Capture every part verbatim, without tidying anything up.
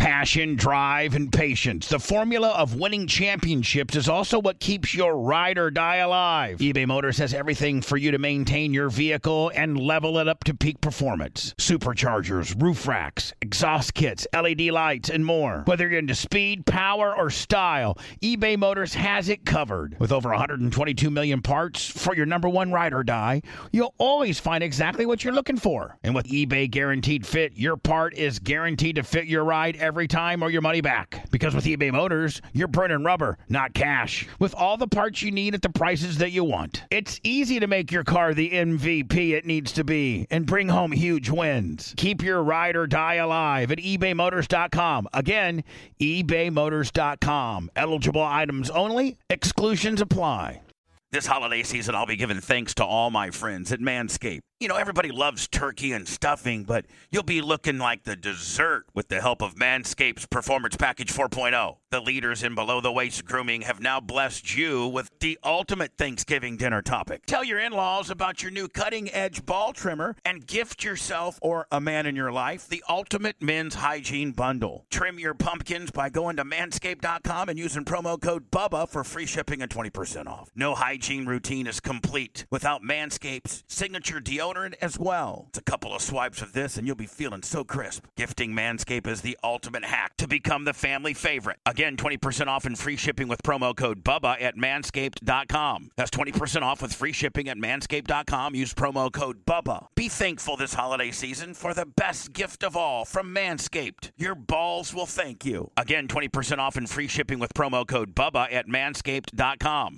Passion, drive, and patience. The formula of winning championships is also what keeps your ride or die alive. eBay Motors has everything for you to maintain your vehicle and level it up to peak performance. Superchargers, roof racks, exhaust kits, L E D lights, and more. Whether you're into speed, power, or style, eBay Motors has it covered. With over one hundred twenty-two million parts for your number one ride or die, you'll always find exactly what you're looking for. And with eBay Guaranteed Fit, your part is guaranteed to fit your ride every time or your money back. Because with eBay Motors, you're burning rubber, not cash. With all the parts you need at the prices that you want. It's easy to make your car the M V P it needs to be and bring home huge wins. Keep your ride or die alive at ebay motors dot com. Again, ebay motors dot com. Eligible items only. Exclusions apply. This holiday season, I'll be giving thanks to all my friends at Manscaped. You know, everybody loves turkey and stuffing, but you'll be looking like the dessert with the help of Manscaped's Performance Package four point oh. The leaders in below-the-waist grooming have now blessed you with the ultimate Thanksgiving dinner topic. Tell your in-laws about your new cutting-edge ball trimmer and gift yourself or a man in your life the ultimate men's hygiene bundle. Trim your pumpkins by going to manscaped dot com and using promo code BUBBA for free shipping and twenty percent off. No hygiene routine is complete without Manscaped's signature deodorant as well. It's a couple of swipes of this and you'll be feeling so crisp. Gifting Manscaped is the ultimate hack to become the family favorite. Again, twenty percent off and free shipping with promo code BUBBA at manscaped dot com. That's twenty percent off with free shipping at manscaped dot com. Use promo code BUBBA. Be thankful this holiday season for the best gift of all from Manscaped. Your balls will thank you. Again, twenty percent off and free shipping with promo code BUBBA at manscaped dot com.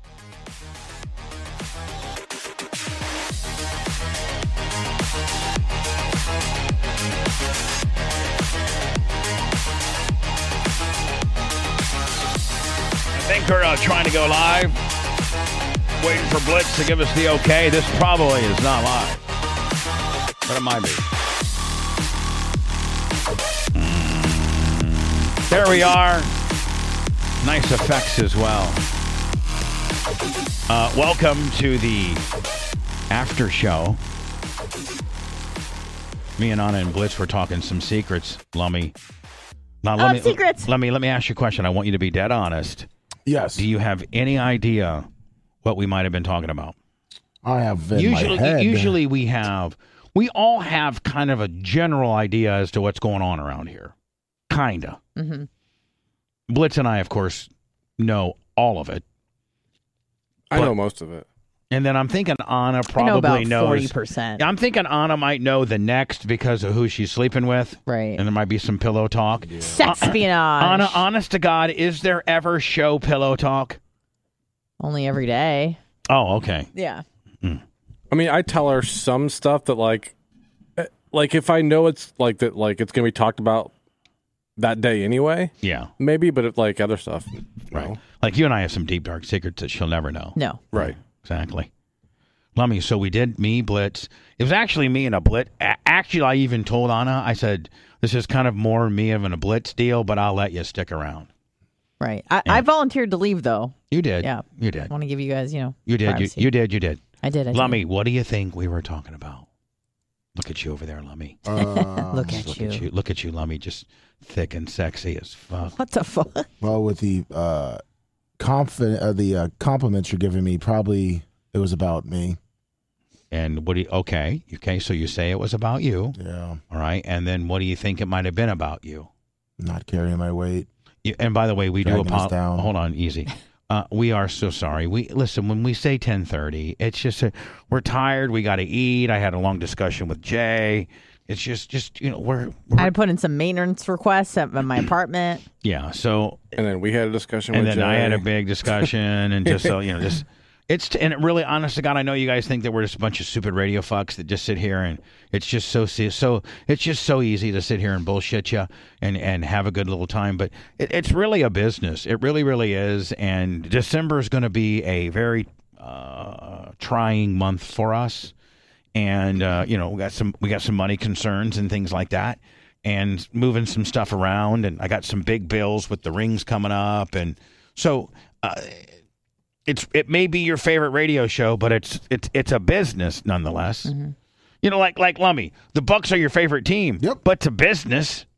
I think we're uh, trying to go live. Waiting for Blitz to give us the okay. This probably is not live, but it might be. Mm. There we are. Nice effects as well. Uh, welcome to the after show. Me and Anna and Blitz were talking some secrets. Lummy. Now, let oh, me, secrets. Let me let me ask you a question. I want you to be dead honest. Yes. Do you have any idea what we might have been talking about? I have in usually, my head. Usually we have, we all have kind of a general idea as to what's going on around here. Kind of. Mm-hmm. Blitz and I, of course, know all of it. I but, know most of it. And then I'm thinking Anna probably I know about knows. forty percent. I'm thinking Anna might know the next because of who she's sleeping with. Right. And there might be some pillow talk. Yeah. Sexpionage. Anna, honest to God, is there ever show pillow talk? Only every day. Oh, okay. Yeah. Mm. I mean, I tell her some stuff that, like, like if I know it's like that, like it's gonna be talked about that day anyway. Yeah. Maybe, but if, like other stuff, right? No. Like you and I have some deep dark secrets that she'll never know. No. Right. Exactly. Lummy, so we did me, Blitz. It was actually me and a Blitz. A- actually, I even told Anna, I said, this is kind of more me of a Blitz deal, but I'll let you stick around. Right. I, And I volunteered to leave, though. You did. Yeah. You I did. want to give you guys, you know, You did. You, privacy. you did. You did. I did. I Lummy, did. what do you think we were talking about? Look at you over there, Lummy. Uh, Look at Look you. at you. Look at you, Lummy. Just thick and sexy as fuck. What the fuck? well, with the uh, confi- uh, the uh, compliments you're giving me, probably it was about me. And what do you, okay. Okay. So you say it was about you. Yeah. All right. And then what do you think it might have been about you? Not carrying my weight. You, and by the way, we Dragging do us apologize. down. Hold on, easy. Uh, we are so sorry. We listen when we say ten thirty. It's just a, we're tired. We got to eat. I had a long discussion with Jay. It's just, just you know, we're, we're I put in some maintenance requests at my apartment. yeah. So And then we had a discussion and with then Jay. I had a big discussion, and just so you know, just it's and it really, honest to God, I know you guys think that we're just a bunch of stupid radio fucks that just sit here and it's just so so it's just so easy to sit here and bullshit you and and have a good little time, but it, it's really a business. It really, really is. And December is going to be a very uh, trying month for us, and uh, you know we got some we got some money concerns and things like that, and moving some stuff around, and I got some big bills with the rings coming up, and so. Uh, It's it may be your favorite radio show, but it's it's it's a business nonetheless. Mm-hmm. You know, like like Lummy, the Bucks are your favorite team, Yep. but it's a business.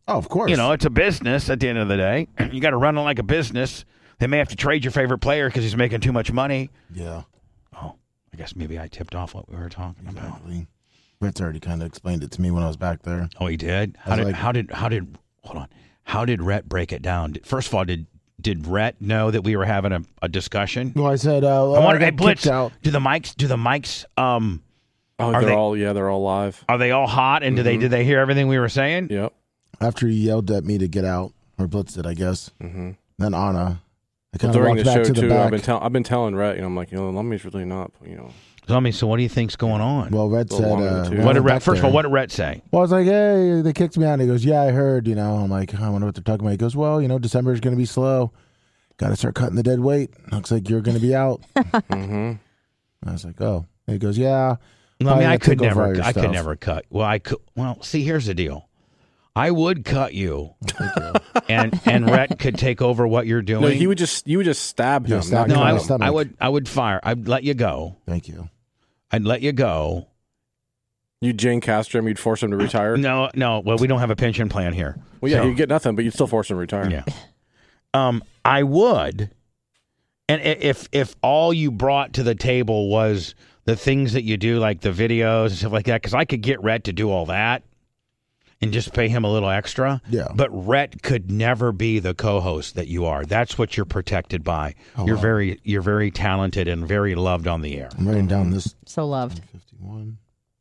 Oh, of course. You know, it's a business at the end of the day. You got to run it like a business. They may have to trade your favorite player because he's making too much money. Yeah. Oh, I guess maybe I tipped off what we were talking about. Exactly. Brett's already kind of explained it to me when I was back there. Oh, he did? I How was did, like- how did, how did, hold on. How did Rhett break it down? Did- First of all, did did Rhett know that we were having a, a discussion? Well, I said, uh, well, I I, wonder, got hey, Blitz, kicked out. do the mics, do the mics, um, Oh, Are they're they- all yeah, they're all live. are they all hot? And do they, did they hear everything we were saying? Yep. After he yelled at me to get out, or Blitz did, I guess. Mm-hmm. Then Anna, I Well, kind of during walked the back show to the too, back. I've been telling I've been telling Rhett, you know, I'm like, you know, Lummy's really not, you know. Tell me, so what do you think's going on? Well, Red A said, little longer uh, than two. when I what did went Rhett, back first of all, there- what did Rhett say? Well, I was like, hey, they kicked me out. And he goes, yeah, I heard, you know. I'm like, I wonder what they're talking about. He goes, well, you know, December is going to be slow. Got to start cutting the dead weight. Looks like you're going to be out. Mm-hmm. I was like, oh. And he goes, yeah. I mean, probably I gonna could take over all never, your I could stuff. never cut. Well, I could. Well, see, here's the deal. I would cut you, and and Rhett could take over what you're doing. No, he would just you would just stab Yeah, him. stab not No, him I, in kill the him. I stomach. would. I would fire. I'd let you go. Thank you. I'd let you go. You Jane Castro him, you'd force him to retire. No, no. Well, we don't have a pension plan here. Well, yeah, So, you'd get nothing, but you'd still force him to retire. yeah. Um, I would, and i- if if all you brought to the table was the things that you do, like the videos and stuff like that, because I could get Rhett to do all that and just pay him a little extra. Yeah. But Rhett could never be the co-host that you are. That's what you're protected by. Oh, you're wow. very you're very talented and very loved on the air. I'm writing down this So loved. fifty-one.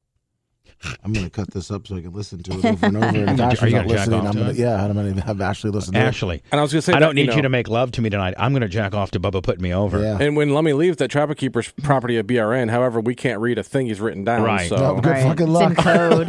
I'm going to cut this up so I can listen to it over and over. And if Are you Ashley's gonna not jack listening, off I'm to going it? to, yeah, I'm going to have Ashley listen to Ashley, And I was gonna say, I that, don't need you, know, to make love to me tonight. I'm going to jack off to Bubba putting me over. it. Yeah. And when Lummy leaves that Trapper Keeper's property at B R N, however, we can't read a thing he's written down. Right. So No, good Right. fucking It's luck. in code.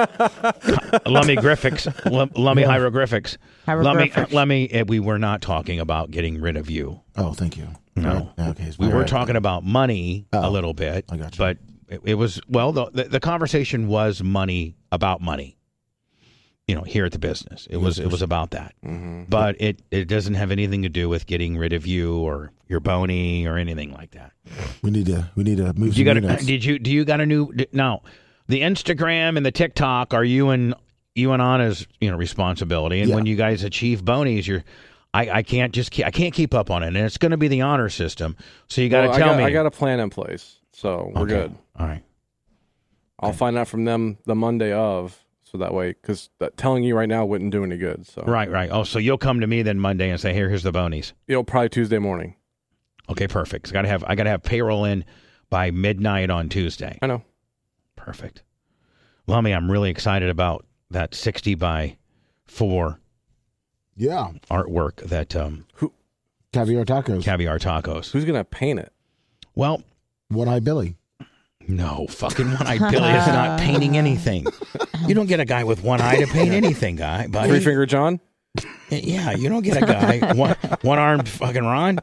Lummy graphics, Lum- Lummy hieroglyphics. Lummy, Hieroglyphics. Lummy, eh, we were not talking about getting rid of you. Oh, thank you. No. Right. Okay. We all were right. talking about money a Oh, little bit, I got you. but it, it was well. The, the the conversation was money about money. You know, here at the business, it was it was about that. Mhm. But it it doesn't have anything to do with getting rid of you or your bony or anything like that. We need to, we need to move You some got units. did you do you got a new now? The Instagram and the TikTok are you and you and Anna's you know responsibility, and Yeah. when you guys achieve bonies, you're. I, I can't just keep, I can't keep up on it, and it's going to be the honor system. So you got to Well, tell I got, me. I got a plan in place, so we're Okay. good. All right. I'll find out from them the Monday of, so that way, because telling you right now wouldn't do any good. So Right, right. Oh, so you'll come to me then Monday and say, "Here, here's the bonies." it'll probably Tuesday morning. Okay, perfect. I got to have I got to have payroll in by midnight on Tuesday. I know. Perfect. Lummy, I'm really excited about that sixty by four Yeah. artwork that um, Caviar tacos. Caviar Tacos. Who's gonna paint it? Well, One Eye Billy. no, fucking one eye Billy is not painting anything. You don't get a guy with one eye to paint anything, guy. Buddy. Three Finger John. Yeah, you don't get a guy one one armed fucking Ron.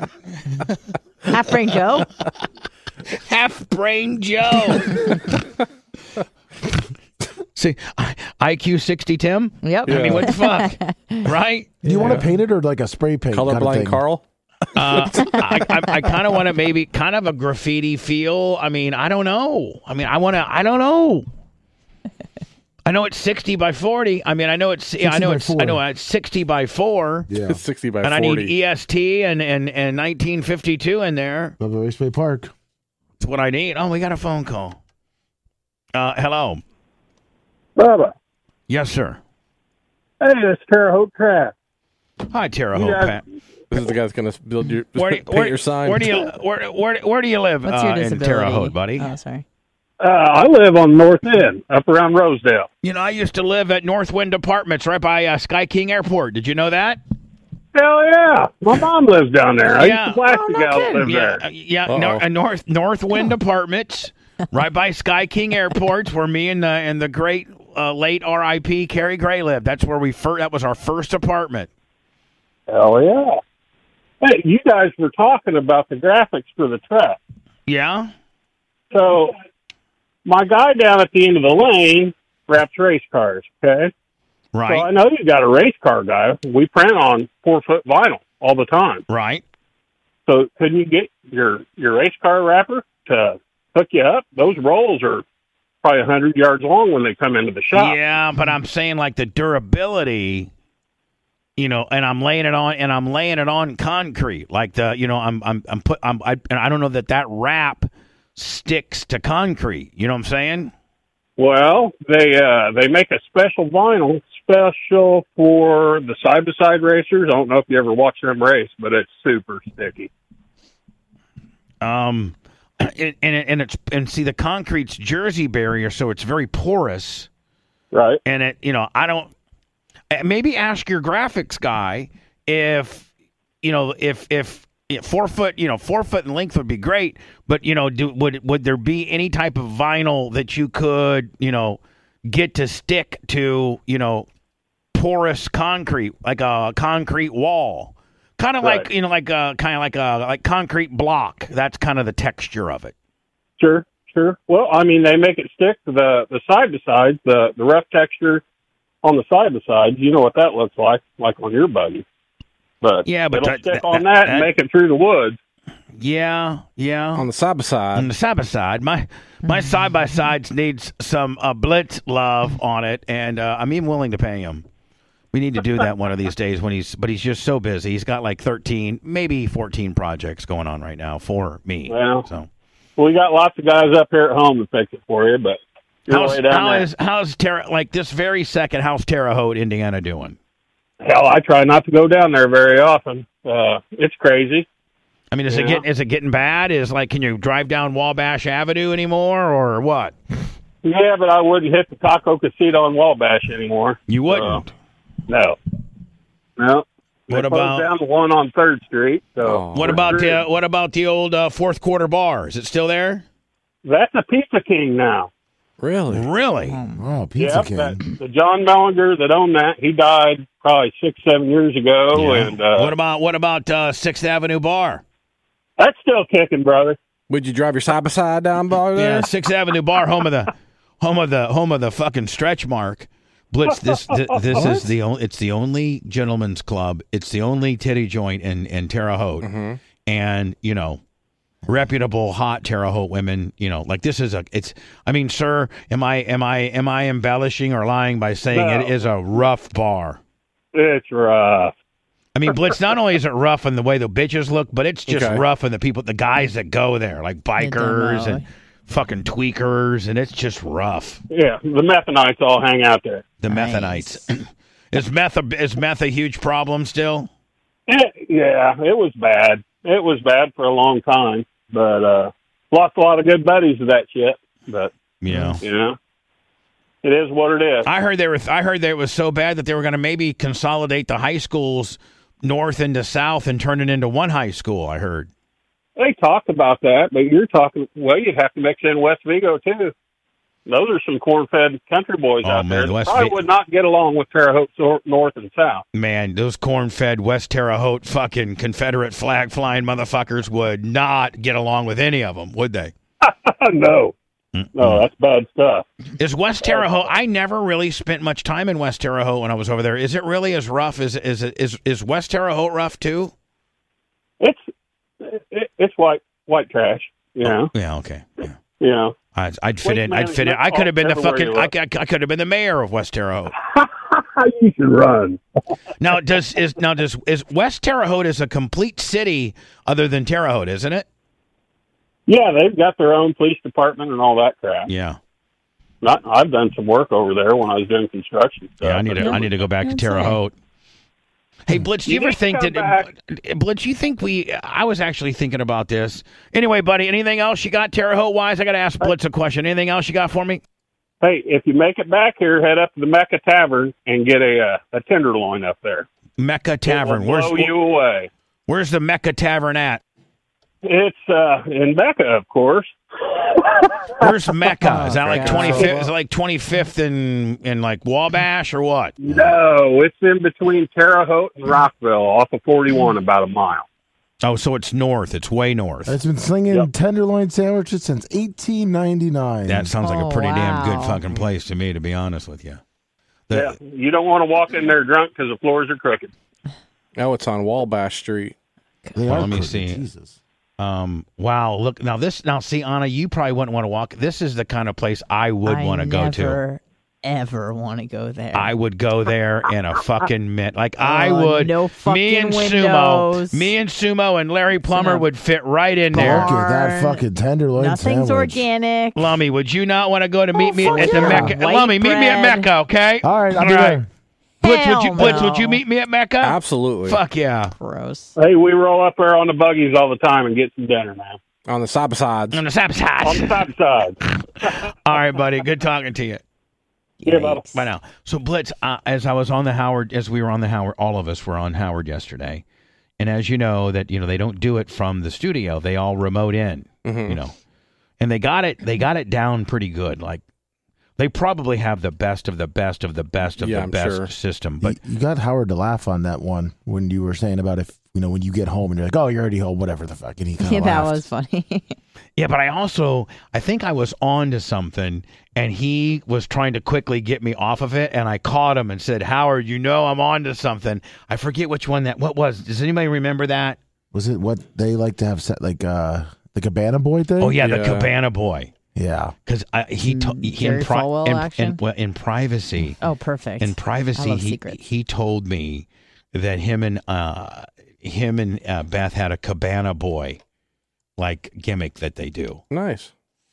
Half brain Joe. Half brain Joe. See, I Q sixty Tim. Yep. I mean, what the fuck, right? Do you want to paint it or like a spray paint? kind of Colorblind thing? Carl. Uh, I, I, I kind of want to maybe kind of a graffiti feel. I mean, I don't know. I mean, I want to. I don't know. I know it's sixty by forty. I mean, I know it's. I know by it's. four. I know it's sixty by four. Yeah. It's sixty by And I forty. need E S T and and and nineteen fifty-two in there. Bubba Raceway Park. That's what I need. Oh, we got a phone call. Uh, hello. Bubba, Yes, sir. hey, it's Terre Haute Craft. Hi, Terre You Haute, guys- Pat. This is the guy that's gonna build your Where do you, paint where, your sign. where do you where, where, where do you live What's uh, your in disability? Terre Haute, buddy? Oh, sorry. Uh, I live on North End, up around Rosedale. You know, I used to live at Northwind Apartments right by uh, Sky King Airport. Did you know that? Hell yeah! My mom lives down there. I Yeah. used to plastic Oh, no out kidding. live Yeah, there. uh, yeah. Uh-oh. Nor, uh, North Northwind Apartments, right by Sky King Airports, where me and the and the great uh, late R I P Carrie Gray lived. That's where we first. That was our first apartment. Hell yeah! Hey, you guys were talking about the graphics for the truck. Yeah. So, my guy down at the end of the lane wraps race cars. Okay, so I Right. know you got a race car guy. We print on four foot vinyl all the time. Right. So, couldn't you get your your race car wrapper to hook you up? Those rolls are probably one hundred yards long when they come into the shop. Yeah, but I'm saying like the durability, you know, and I'm laying it on, and I'm laying it on concrete. Like the, you know, I'm, I'm, I'm put, I'm, I, and I don't know that that wrap sticks to concrete. You know what I'm saying? Well, they uh, they make a special vinyl special for the side-by-side racers. I don't know if you ever watch them race, but it's super sticky. Um, it, and it, and it's and see the concrete's jersey barrier, so it's very porous. Right. And it, you know, I don't. Maybe ask your graphics guy if, you know, if if. Four foot, you know, four foot in length would be great, but you know, do, would would there be any type of vinyl that you could, you know, get to stick to, you know, porous concrete, like a concrete wall, kind of Right. like, you know, like a kind of like a like concrete block. That's kind of the texture of it. Sure, sure. Well, I mean, they make it stick to the the side by sides, the the rough texture on the side by sides. You know what that looks like, like on your buggy. But Yeah, but it'll that- stick that- on that- that, that- and make it through the woods. Yeah, yeah. On the side by On side. the side by side, my my side by sides needs some uh, blitz love on it, and uh, I'm even willing to pay him. We need to do that one of these days when he's, but he's just so busy. He's got like thirteen, maybe fourteen projects going on right now for me. Well, So we got lots of guys up here at home to fix it for you, but you're how's way down how there. is how's Terre like this very second? How's Terre Haute, Indiana doing? Hell, I try not to go down there very often. Uh, it's crazy. I mean, is it Yeah. get, is it getting bad? Is like, can you drive down Wabash Avenue anymore, or what? Yeah, but I wouldn't hit the Taco Casita on Wabash anymore. You wouldn't. Uh, no. No. They What closed about- down the one on Third Street? So Oh. What we're about screwed. the what about the old uh, fourth quarter bar? Is it still there? That's a Pizza King now. Really? Really? Oh, Pizza Yeah, King. that, the John Mellinger that owned that, he died probably six, seven years ago, Yeah. and uh, what about what about uh, Sixth Avenue Bar? that's still kicking, brother. Would you drive your side by side down by there? Yeah, Sixth Avenue Bar, home of the home of the home of the fucking stretch mark. Blitz, this this, this is the only it's the only gentleman's club. It's the only titty joint in in Terre Haute, Mm-hmm. and you know, reputable hot Terre Haute women. You know, like this is a it's. I mean, sir, am I am I am I embellishing or lying by saying No. it is a rough bar? It's rough. I mean, Blitz, not only is it rough in the way the bitches look, but it's just Okay. rough in the people, the guys that go there, like bikers and fucking tweakers, and it's just rough. Yeah, the Methanites all hang out there. The Nice. Methanites. Is meth a, is meth a huge problem still? It, yeah, it was bad. It was bad for a long time, but uh, lost a lot of good buddies of that shit. But Yeah. you know, it is what it is. I heard they were. I heard that it was so bad that they were going to maybe consolidate the high schools north into south and turn it into one high school. I heard. They talked about that, but you're talking. Well, you'd have to mix in West Vigo too. Those are some corn-fed country boys Oh, out man, there. the That West probably Vi- would not get along with Terre Haute so- North and South. Man, those corn-fed West Terre Haute fucking Confederate flag flying motherfuckers would not get along with any of them, would they? no, no, that's bad stuff. Is West Terre Haute? I never really spent much time in West Terre Haute when I was over there. Is it really as rough as is it is is West Terre Haute rough too? It's it, it's white white trash. You know, Yeah. Okay. Yeah. you know. I'd, I'd fit Waste in. I'd fit in. management I could have been the everywhere fucking. you I, look. I, I could have been the mayor of West Terre Haute. You should run. Now does is now does is West Terre Haute is a complete city other than Terre Haute, isn't it? Yeah, they've got their own police department and all that crap. Yeah. Not, I've done some work over there when I was doing construction stuff. Yeah. I need to. I need to go back to That's Terre it. Haute. Hey Blitz, do you, You ever need to think come that Blitz? You think we? I was actually thinking about this. Anyway, buddy, anything else you got Terre Haute wise? I got to ask Blitz a question. Anything else you got for me? Hey, if you make it back here, head up to the Mecca Tavern and get a uh, a tenderloin up there. Mecca Tavern. It will Where's blow you away? Where's the Mecca Tavern at? It's uh, in Mecca, of course. Where's Mecca? Is that like Okay. twenty fifth? Is it like twenty fifth in in like Wabash or what? No, it's in between Terre Haute and Rockville, off of forty-one, about a mile. Oh, so it's north. It's way north. It's been slinging Yep. tenderloin sandwiches since eighteen ninety-nine. That sounds like a Oh, pretty damn good wow. fucking place to me, to be honest with you. The- Yeah, you don't want to walk in there drunk because the floors are crooked. Oh, it's on Wabash Street. They Well, are let me crooked, see. Jesus. Um, wow, look now. This now, see, Anna, you probably wouldn't want to walk. This is the kind of place I would want to go to. Never, ever want to go there. I would go there in a fucking minute. Like I Oh, would. no me and fucking Sumo, windows. me and Sumo and Larry Plummer no would fit right in there. Look at that Barn. fucking tenderloin Nothing's sandwich. organic. Lummy, would you not want to go to meet me fuck at the yeah. Mecca? White Lummy, meet me at bread. Mecca, okay? All right, I'll All be right. there. Blitz, would you, Hell Blitz, no. would you meet me at Mecca? Absolutely. Fuck yeah. Gross. Hey, we roll up there on the buggies all the time and get some dinner, man. On the side sides. On the sap On side. the side side. All right, buddy. Good talking to you. Yeah, bubba. Yikes. Bye now. So Blitz, uh, as I was on the Howard, as we were on the Howard, all of us were on Howard yesterday, and as you know, that you know they don't do it from the studio; they all remote in, Mhm. you know, and they got it, they got it down pretty good. Like they probably have the best of the best of the best of Yeah, the I'm best sure. system. But you, you got Howard to laugh on that one when you were saying about if you know when you get home and you're like, oh, you're already home, whatever the fuck, and he kind Yeah, of that laughed. was funny. yeah, but I also I think I was on to something, and he was trying to quickly get me off of it, and I caught him and said, Howard, you know I'm on to something. I forget which one that what was. Does anybody remember that? Was it what they like to have set like uh the Cabana Boy thing? Oh yeah, the Yeah. Cabana Boy. yeah. Because he to, he Jerry in, pri- Falwell in, action? in, well, in privacy, Oh, perfect. in I privacy, love he secrets. he told me that him and uh him and uh, Beth had a Cabana Boy like gimmick that they do. Nice.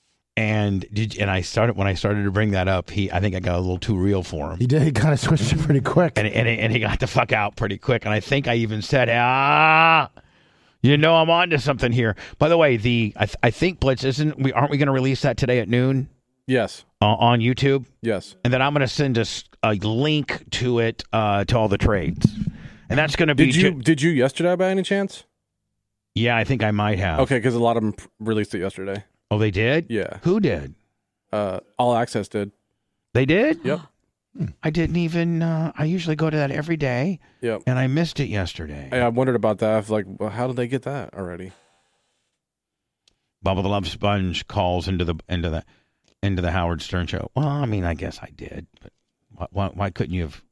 And did and I started when I started to bring that up, he I think I got a little too real for him. He did. He kind of switched it pretty quick. And and and he got the fuck out pretty quick. And I think I even said, ah, you know, I'm on to something here. By the way, the I, th- I think Blitz isn't we aren't we going to release that today at noon Yes. uh, on YouTube? Yes. And then I'm going to send us a link to it uh, to all the trades, and that's going to be. Did you ju- did you yesterday by any chance? yeah, I think I might have. Okay, because a lot of them released it yesterday. Oh, they did. Yeah. Who did? Uh, All Access did. They did. Yep. I didn't even. Uh, I usually go to that every day, Yep. and I missed it yesterday. I, I wondered about that. I was like, well, how did they get that already? Bubba the Love Sponge calls into the into the into the Howard Stern show. Well, I mean, I guess I did, but why, why, why couldn't you have?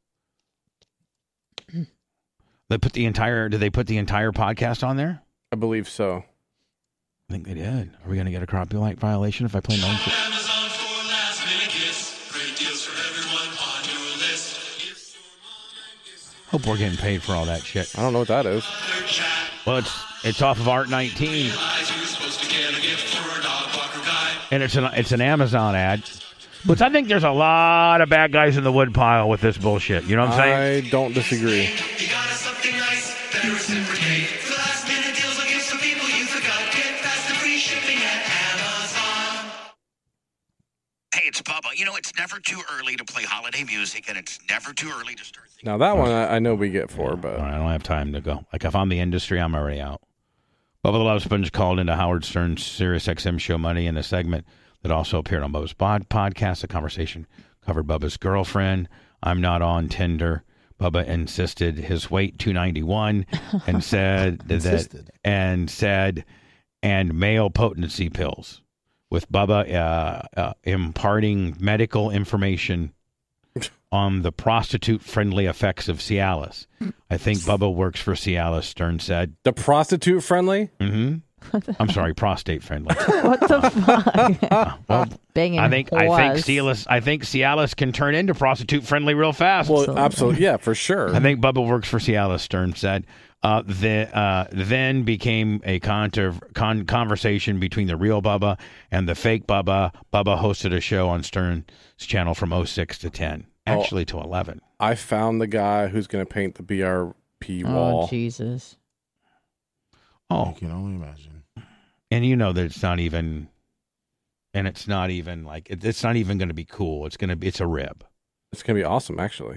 They put the entire. Did they put the entire podcast on there? I believe so. I think they did. Are we going to get a copyright violation if I play non? Amazon for last minute gifts. Great deals for everyone on your list. Gifts for mom, gifts for Hope we're getting paid for all that shit. I don't know what that is. their chat. Well, it's it's off of Art nineteen, Realize you're supposed to get a gift for a dog walker guy. and it's an it's an Amazon ad. But I think there's a lot of bad guys in the woodpile with this bullshit. You know what I'm saying? I don't disagree. You got us something nice, better reciprocate. For last minute deals or gifts for people you forgot. Get fast and free shipping at Amazon. Hey, it's Bubba. You know, it's never too early to play holiday music, and it's never too early to start thinking. Now that one I, I know we get for, All but right, I don't have time to go. Like if I'm the industry, I'm already out. Bubba the Love Sponge called into Howard Stern's Sirius X M show Money in a segment that also appeared on Bubba's pod- podcast. The conversation covered Bubba's girlfriend. I'm not on Tinder. Bubba insisted his weight two ninety-one and said that Insisted. and said and male potency pills with Bubba uh, uh, imparting medical information on the prostitute-friendly effects of Cialis. I think Bubba works for Cialis, Stern said. the prostitute friendly. Mm-hmm. I'm sorry, prostate-friendly. What the fuck? Well, Banging I think I think was. Cialis I think Cialis can turn into prostitute-friendly real fast. Well, Absolutely. absolutely, yeah, for sure. I think Bubba works for Cialis, Stern said. Uh, the, uh, then became a conter- con- conversation between the real Bubba and the fake Bubba. Bubba hosted a show on Stern's channel from oh six to ten. Actually, to eleven. I found the guy who's going to paint the B R P Oh, wall. Jesus. Oh, I can only imagine. and you know that it's not even, and it's not even like it, it's not even going to be cool. It's going to be it's a rib. It's going to be awesome, actually.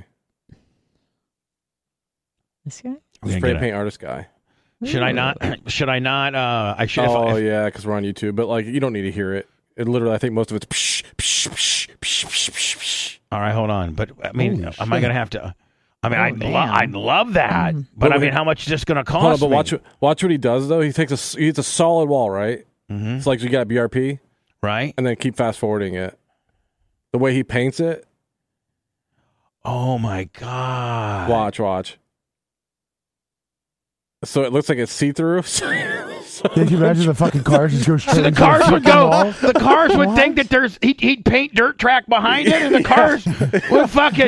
This guy? We're gonna Spray get a- paint artist guy. Should I not? Should I not? Uh, I should. Oh if, if, yeah, because we're on YouTube. But like, you don't need to hear it. It literally, I think most of it's. Psh, psh, psh, psh, psh, psh, psh. All right, hold on. But I mean, Holy am shit. I going to have to? I mean, Oh, I'd, lo- damn. I'd love that. But I Well, mean, we- how much is this going to cost Hold on, but me? watch watch what he does though. He takes a he hits a solid wall, right? Mhm. It's like you got B R P, Right? and then keep fast forwarding it. The way he paints it, Oh my god! watch, watch. So it looks like it's see through. So Can you imagine the fucking cars just go straight So the into cars would fucking go. wall? The cars would What? think that there's he'd, he'd paint dirt track behind it, and the cars would fucking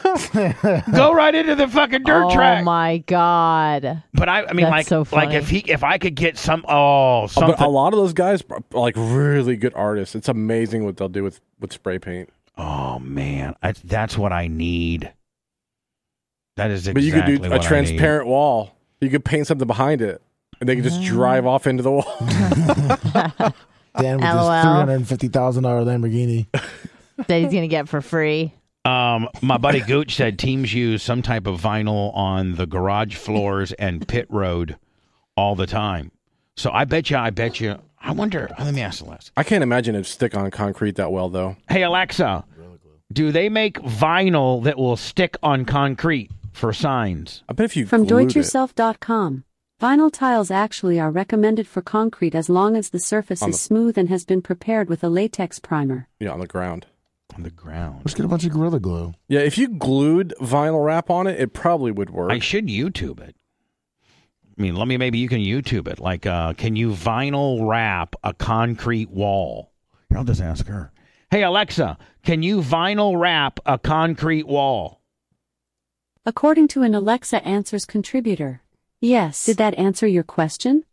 go right into the fucking dirt oh track. my god. But I, I mean, That's like, so like funny. if he, if I could get some, oh, something. But a lot of those guys are like really good artists. It's amazing what they'll do with, with spray paint. Oh man, I, that's what I need. That is exactly But you could do what a transparent wall. You could paint something behind it, and they could just drive off into the wall. Dan with his LOL. three hundred fifty thousand dollars Lamborghini. That he's gonna get for free. Um, my buddy Gooch said teams use some type of vinyl on the garage floors and pit road all the time. So I bet you, I bet you. I wonder. Let me ask Alexa. I can't imagine it stick on concrete that well, though. Hey Alexa, do they make vinyl that will stick on concrete for signs? I bet if you From glued Deutsche Yourself dot com. Vinyl tiles actually are recommended for concrete as long as the surface On is the- smooth and has been prepared with a latex primer. it, yeah, on the ground. On the ground. Let's get a bunch of Gorilla Glue. Yeah, if you glued vinyl wrap on it, it probably would work. I should YouTube it. I mean, let me, maybe you can YouTube it. Like, uh, can you vinyl wrap a concrete wall? Here, I'll just ask her. Hey, Alexa, can you vinyl wrap a concrete wall? According to an Alexa Answers contributor. Yes. Did that answer your question?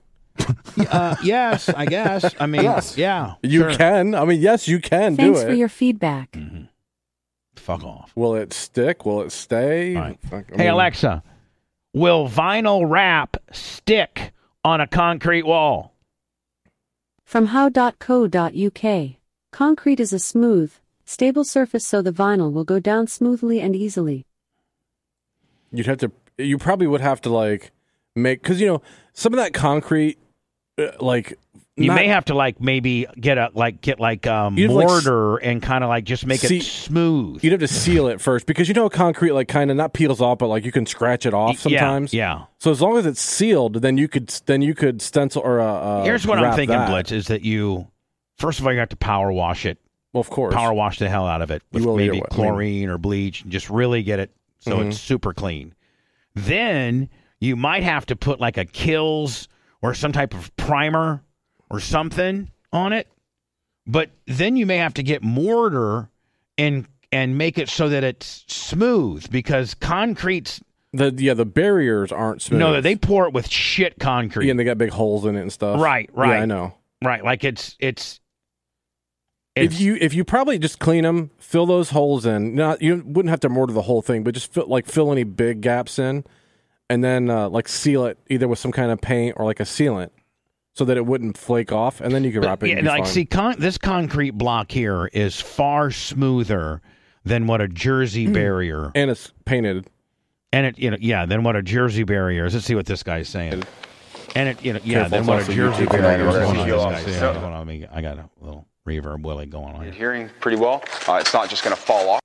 Uh, yes, I guess. I mean, Yes. yeah. you sure. can. I mean, yes, you can Thanks do it. for your feedback. Mhm. Fuck off. Will it stick? Will it stay? All right. Fuck, I Hey, mean, Alexa, will vinyl wrap stick on a concrete wall? From how dot co dot U K. Concrete is a smooth, stable surface so the vinyl will go down smoothly and easily. You'd have to. You probably would have to like make because you know some of that concrete, uh, like You not- may have to like maybe get a like get like um, You'd have, like, s- mortar and kind of like just make See, it smooth. You'd have to seal it first because you know concrete like kind of not peels off, but like you can scratch it off sometimes. Yeah. yeah. So as long as it's sealed, then you could then you could stencil or uh, uh, Here's what I'm wrap thinking, that. Blitz, is that you first of all you have to power wash it, Well, of course. power wash the hell out of it with You will maybe either way. I mean- chlorine or bleach, and just really get it so Mhm. it's super clean. Then you might have to put like a Kills or some type of primer or something on it. But then you may have to get mortar and and make it so that it's smooth because concrete's The yeah, the barriers aren't smooth. no, they pour it with shit concrete. yeah, and they got big holes in it and stuff. Right, right. Yeah, I know. Right, like it's it's it's If you if you probably just clean them, fill those holes in. Not you wouldn't have to mortar the whole thing, but just fill, like fill any big gaps in, and then uh, like seal it either with some kind of paint or like a sealant, so that it wouldn't flake off, and then you can but, wrap it. yeah, and be like fine. see con- this concrete block here is far smoother than what a Jersey barrier and it's painted. and it you know yeah than what a Jersey barrier is. Let's see what this guy's saying. And it you know yeah Careful, than it's what a also Jersey YouTube barrier is. channel. Hold on, Feel this off. guy's saying. So- Hold on, let me- I got a little reverb Willie going on here. Hearing pretty well. Uh, it's not just going to fall off.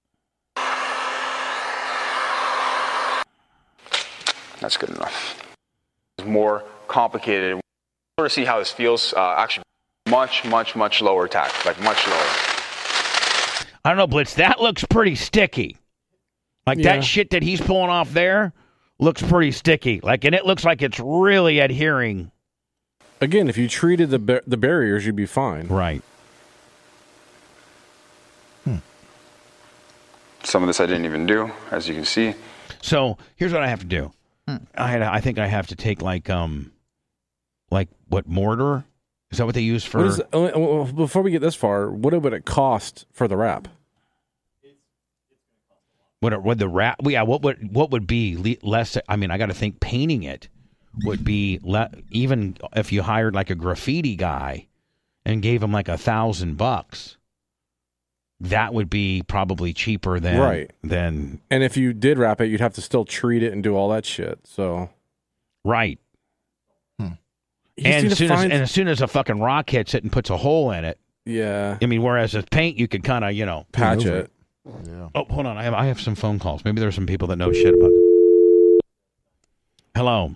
That's good enough. It's more complicated. Sort of see how this feels. Uh, actually, much, much, much lower tack, like much lower. I don't know, Blitz. That looks pretty sticky. Like Yeah. that shit that he's pulling off there looks pretty sticky. Like, and it looks like it's really adhering. Again, if you treated the bar- the barriers, you'd be fine. Right. Some of this I didn't even do, as you can see. So here's what I have to do. I had, I think I have to take like, um, like what mortar? Is that what they use for? What is, uh, before we get this far, what would it cost for the wrap? What would the wrap? Yeah, what would what would be le- less? I mean, I got to think painting it would be le- even if you hired like a graffiti guy and gave him like a thousand bucks. That would be probably cheaper than Right. than And if you did wrap it, you'd have to still treat it and do all that shit. So right. You just And need as to soon as find- and as soon as a fucking rock hits it and puts a hole in it, yeah, I mean, whereas with paint you could kind of you know patch over it. Yeah. Oh, hold on. I have I have some phone calls. Maybe there's some people that know shit about it. Hello.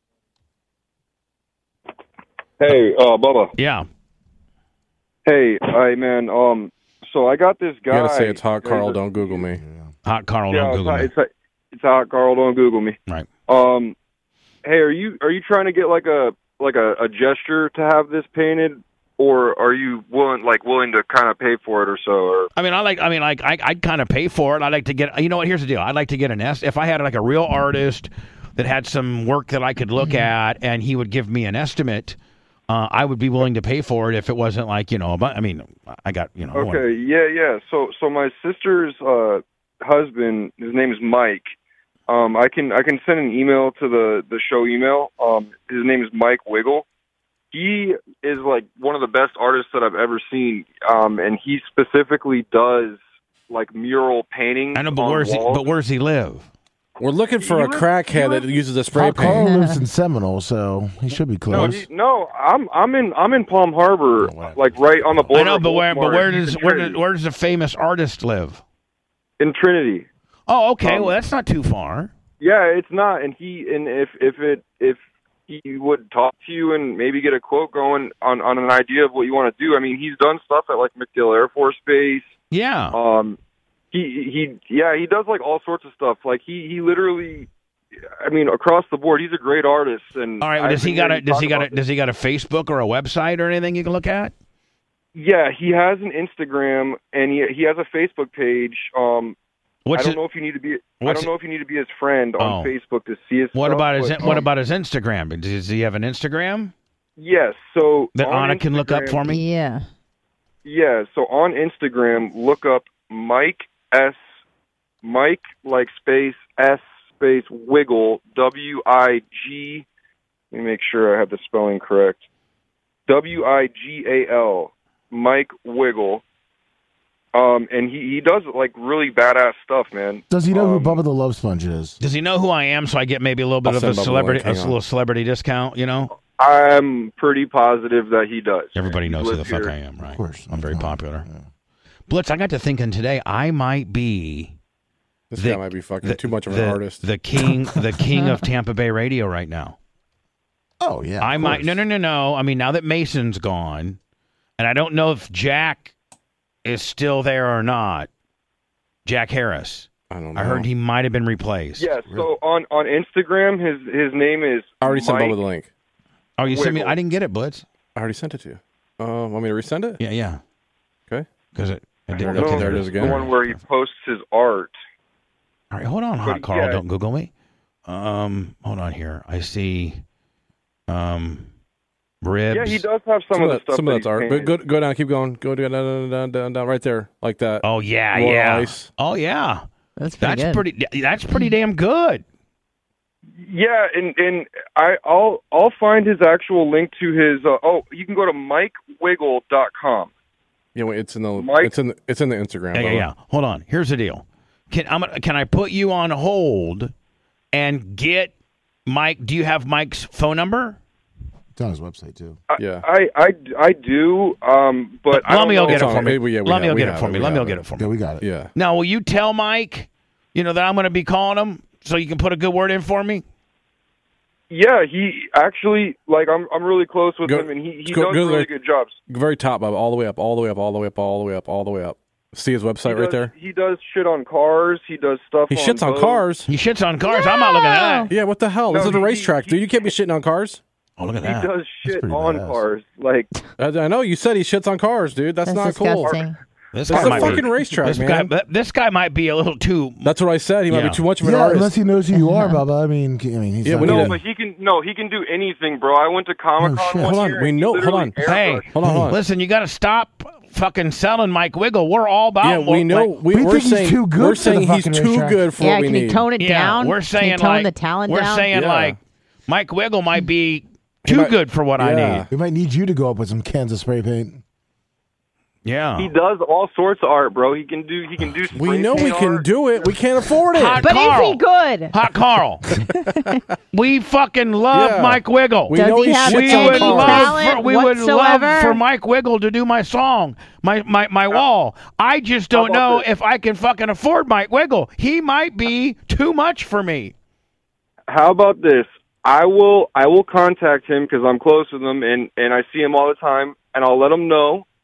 Hey, uh, Bubba. Yeah. Hey, hi, man. Um, so I got this You guy. gotta say it's hot, Carl. He's a- Don't Google me. Hot Carl. Yeah, Don't it's Google hot, me. it's, hot- it's hot, Carl. Don't Google me. Right. Um, hey, are you are you trying to get like a like a, a gesture to have this painted, or are you willing like willing to kind of pay for it or so? Or I mean, I like. I mean, like, I, I'd kind of pay for it. I like to get. You know what? Here's the deal. I'd like to get an est. If I had like a real artist that had some work that I could look at, and he would give me an estimate, uh, I would be willing to pay for it if it wasn't like you know. But I mean, I got you know. okay, yeah, yeah. So so my sister's uh, husband, his name is Mike. Um, I can I can send an email to the the show email. Um, his name is Mike Wiggle. He is like one of the best artists that I've ever seen, um, and he specifically does like mural painting. I know, but on where's he? walls. But where's he live? We're looking for He a lives- crackhead he that lives- uses a spray Carl paint. lives in Seminole, so he should be No, close. he, no, I'm I'm in I'm in Palm Harbor, Oh, whatever. like right on the border. I know, of but where? But Baltimore. where He's does in where, Trinity. does where does the famous artist live? in Trinity? Oh, okay. Um, well, that's not too far. Yeah, it's not. And he and if if it if he would talk to you and maybe get a quote going on on an idea of what you want to do. I mean, he's done stuff at like MacDill Air Force Base. Yeah. Um, he he yeah he does like all sorts of stuff. Like he he literally, I mean, across the board, he's a great artist. And All right. Well, I've does he been got a? hearing Does he talk got a? about Does he got a Facebook or a website or anything you can look at? Yeah, he has an Instagram and he he has a Facebook page. Um, What's I don't it? know if you need to be. I what's don't know if you need to be his friend on Oh. Facebook to see his. What stuff, about his? but, What um, about his Instagram? Does he have an Instagram Yes, so that on Anna can look up Instagram- for me? Yeah. Yeah, so on Instagram, look up Mike S. Mike like space S space Wiggle W I G. Let me make sure I have the spelling correct. W I G A L Mike Wiggle. Um, and he, he does like really badass stuff, man. Does he know um, who Bubba the Love Sponge is? Does he know who I am? So I get maybe a little bit I'll of a send Bubba the celebrity, link, a hang on. little celebrity discount. You know, I'm pretty positive that he does. everybody He knows who the lives fuck here. I am, right? Of course. I'm very Come on. popular. Yeah. Blitz, I got to thinking today. I might be This the- guy might be fucking the, too much of the, an artist. the king, the king of Tampa Bay radio right now. Oh, yeah. I of might. course. No, no, no, no. I mean, now that Mason's gone, and I don't know if Jack is still there or not. Jack Harris. I don't know. I heard he might have been replaced. Yeah, so on, on Instagram, his his name is I already sent Mike- Bubba the link. Oh, you sent me. Wiggle. I didn't get it, Blitz. I already sent it to you. Uh, want me to resend it? Yeah, yeah. Okay. Because it. it I didn't, don't okay, know, there it it is is the again. one where he posts his art. All right, hold on, But, Hot Carl. yeah. Don't Google me. Um, hold on here. I see. Um, ribs. Yeah, he does have some, Some of of the that, stuff. some of that that's art. he's But painted. go go down, keep going. Go down, down, down, down, down, right there, like that. Oh yeah, Royal yeah. Ice. Oh yeah. That's pretty That's good. pretty. That's pretty damn good. Yeah, and and I I'll I'll find his actual link to his. Uh, oh, you can go to mike wiggle dot com. Yeah, wait, it's in the Mike- it's in the, it's in the Instagram. Yeah, yeah, Bubba. yeah. Hold on. Here's the deal. Can I'm gonna- can I put you on hold and get Mike? Do you have Mike's phone number? It's on his website, too. I, Yeah. I I I do. Um, but I don't Lummy will know- get it It's for on- me. yeah, we- yeah, we Lummy have- will we get it have for it, me. we Lummy have will get it. it for Yeah, me. we got it. Yeah. Now, will you tell Mike, you know, that I'm going to be calling him so you can put a good word in for me? Yeah, he actually like I'm I'm really close with Go- him, and he, he go- does go to really the- good jobs. Very top, Bubba, all the way up, all the way up, all the way up, all the way up, all the way up. See his He website right does- there. He does shit on cars. He does stuff. He shits on boats. cars. He shits on cars. I'm not looking at that. Yeah, what the hell? this No, is a he- racetrack, he- dude. You can't be shitting on cars. Oh, look at He that. does shit pretty on badass. cars. Like I, I know you said he shits on cars, dude. That's, That's not cool. disgusting. This It's guy a might fucking be, racetrack, this man. Guy, this guy might be a little too. That's what I said. He might Yeah. be too much of an Yeah, artist. unless he knows who you are, Bubba. I mean, I mean, he's Yeah, not we gonna- need no, to- but he can no, he can do anything, bro. I went to Comic Con Oh, shit. one Hold on, year. we and he know- hold literally on. Hey, airbrushed. Hold on, hold on. Listen, you got to stop fucking selling Mike Wiggle. We're all about. Yeah, we know. like- we, We we're think he's saying too good we're for the saying he's fucking too racetrack. good for Yeah, what we can need. you tone it yeah, down? we're Can saying you tone like the talent we're down? saying Yeah. like Mike Wiggle might be too might- good for what I Yeah. need. We might need you to go up with some cans of spray paint. Yeah. He does all sorts of art, bro. He can do he can do. we spray know we paint can art. do it. We can't afford it. Hot But Carl. is he good? Hot Carl. we fucking love Yeah. Mike Wiggle. We Does know he he have we shits on would any cars. love talent for, we would love whatsoever? for Mike Wiggle to do my song, my my, my wall. I just How don't about know this? if I can fucking afford Mike Wiggle. He might be too much for me. How about this? I will I will contact him because I'm close with him and and I see him all the time, and I'll let him know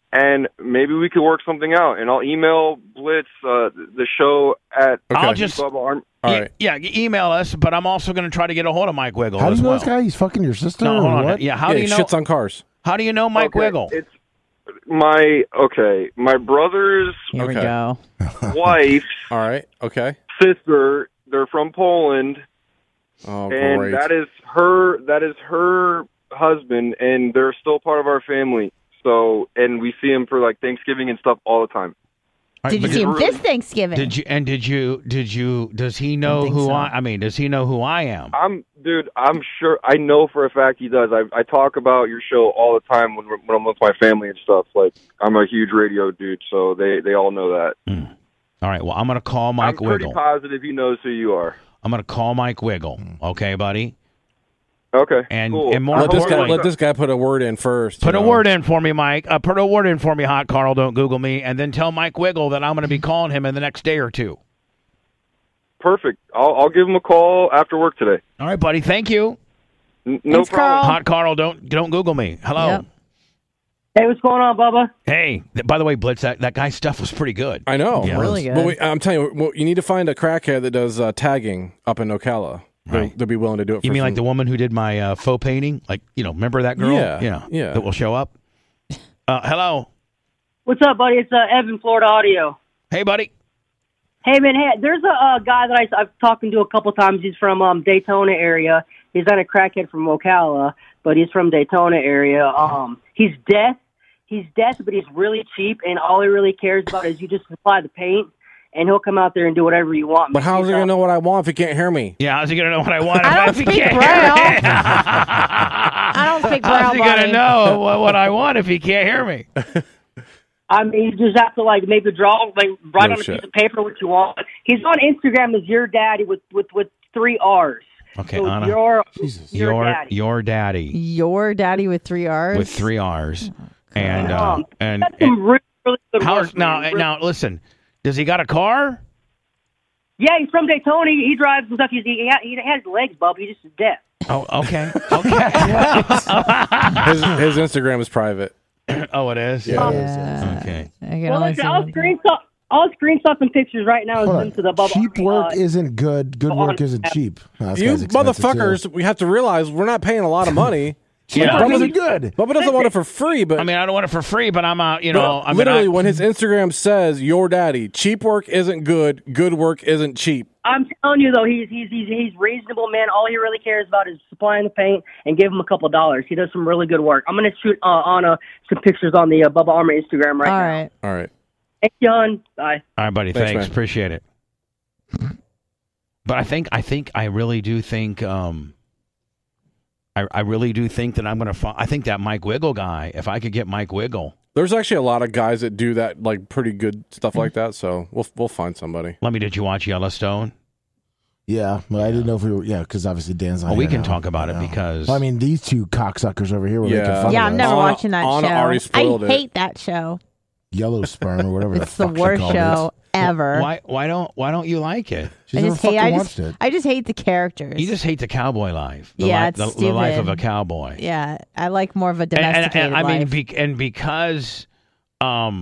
and maybe we could work something out. And I'll email Blitz uh, the show at. I'll just Bubba Arm- All e- right. yeah, e- email us. But I'm also going to try to get a hold of Mike Wiggle. How do as you know well. this guy? He's fucking your sister No, or hold on. what? Yeah, how yeah, do he you know? shits on cars. How do you know Mike Okay, Wiggle? It's my okay. My brother's Here we Okay. go. wife's All right. Okay. sister. They're from Poland, Oh, and great. that is her. That is her husband, and they're still part of our family. So, and we see him for like Thanksgiving and stuff all the time. All right, Did you but see him really- this Thanksgiving? Did you and did you did you does he know think who so. I I mean does he know who I am? I'm, dude. I'm sure. I know for a fact he does. I, I talk about your show all the time when, we're- when I'm with my family and stuff. Like, I'm a huge radio dude, so they they all know that. Mm. All right, well I'm gonna call Mike I'm pretty Wiggle. positive he knows who you are. I'm gonna call Mike Wiggle. Okay, buddy. Okay, And cool. and more I Let this hope- guy importantly, let this guy put a word in first. put you a know. word in for me, Mike. Uh, put a word in for me, Hot Carl. Don't Google me, and then tell Mike Wiggle that I'm going to be calling him in the next day or two. Perfect. I'll I'll give him a call after work today. All right, buddy. Thank you. N- no Thanks, problem. Carl. Hot Carl, don't don't Google me. Hello. Yep. Hey, what's going on, Bubba? Hey, th- by the way, Blitz, that, that guy's stuff was pretty good. I know. Yeah. Really good. But we, I'm telling you, well, you need to find a crackhead that does uh, tagging up in Ocala. They'll, Right. they'll be willing to do it. You for mean some- like the woman who did my uh, faux painting? Like, you know, remember that girl? Yeah, Yeah. yeah. That will show up? Uh, hello. What's up, buddy? It's uh, Evan, Florida Audio. Hey, buddy. Hey, man, hey, there's a uh, guy that I, I've talking to a couple times. He's from um, Daytona area. He's not a crackhead from Ocala, but he's from Daytona area. Um, he's deaf. He's deaf, but he's really cheap, and all he really cares about is you just supply the paint, and he'll come out there and do whatever you want. But how's he going to know what I want if he can't hear me? Yeah, how's he going to know what I want? I don't if he speak can't Braille. hear me? I don't speak How's Braille, he going to buddy. know what, what I want if he can't hear me? I mean, you just have to, like, maybe draw, like, write No on a shit. piece of paper what you want. He's on Instagram as Your Daddy with, with, with three R's. Okay, so Anna. Your, Jesus. your, Your Daddy. your daddy Your daddy with three R's? with three R's. And, uh, Um, and, That's some really, really good how's, work, now, man. now, listen, does he got a car? Yeah, he's from Daytona. He drives and stuff. He's, he, ha- he has legs, bub. He's just deaf. Oh, okay. Okay. His, his Instagram is private. oh, it is? Yeah. Yeah. Okay. I can Well, only listen, see I'll one. screenshot. I'll screenshot some pictures right now and Hold send on. them to the Bubba Cheap Army, work uh, isn't good. Good work isn't cheap. Oh, this You guy's expensive, too. motherfuckers, we have to realize we're not paying a lot of money. Yeah. Bubba doesn't good. Bubba doesn't want it for free, but I mean, I don't want it for free, but I'm out, you but know. I mean, literally, I- when his Instagram says "your daddy," cheap work isn't good. Good work isn't cheap. I'm telling you though, he's he's he's he's reasonable, man. All he really cares about is supplying the paint and give him a couple dollars. He does some really good work. I'm gonna shoot uh, on uh, some pictures on the uh, Bubba Armour Instagram right All now. right. All right. Thanks, John. Bye. All right, buddy. Thanks, Thanks. man. Appreciate it. But I think, I think, I really do think, um, I, I really do think that I'm going to find, I think that Mike Wiggle guy, if I could get Mike Wiggle, There's actually a lot of guys that do that, like pretty good stuff like that. So we'll we'll find somebody. let me, did you watch Yellowstone? Yeah, but I didn't know if we were. Yeah, because obviously Dan's not Well, we here can now. talk about it I know. because- Well, I mean, these two cocksuckers over here were Yeah. making fun Yeah, of I'm us. never Anna- watching that Anna show. already I spoiled it. hate that show. Yellow sperm or whatever. It's the, the fuck she worst called show ever. Why, why don't, why don't you like it? It. She's I never just hate. fucking I watched just. it. I just hate the characters. You just hate the cowboy life. The Yeah, li- it's the, the life of stupid. a cowboy. Yeah, I like more of a And, and- domesticated and, I mean, life. be, and because um,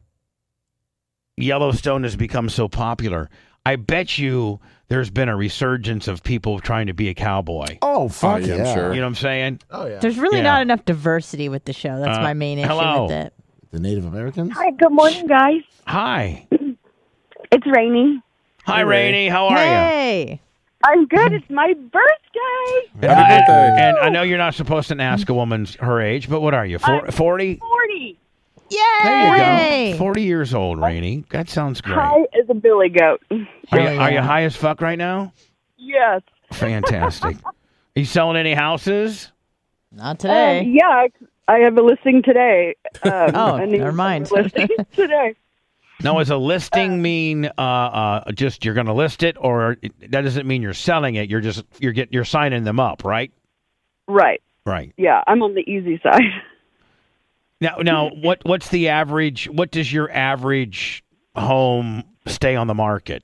Yellowstone has become so popular, I bet you there's been a resurgence of people trying to be a cowboy. Oh fuck Oh, yeah, yeah! I'm sure. You know what I'm saying? Oh yeah. There's really Yeah. not enough diversity with the show. That's Uh, my main issue hello. with it. The Native Americans. Hi, good morning, guys. Hi. It's Rainy. Hi, Rainey. How are you? Hey, I'm good. It's my birthday. Happy birthday. And I know you're not supposed to ask a woman's her age, but what are you? Four, I'm forty? forty. yay! There you go. forty years old, Rainey. That sounds great. High as a billy goat. Are you, Hell are you yeah. high as fuck right now? Yes. Fantastic. Are you selling any houses? Not today. Um, yeah, I have a listing today. Um, Oh, a new never mind. listing today. Now, does a listing mean uh, uh, just you're going to list it, or it- that doesn't mean you're selling it? You're just you're get you're signing them up, right? Right. Right. Yeah, I'm on the easy side. Now, now, what what's the average? What does your average home stay on the market?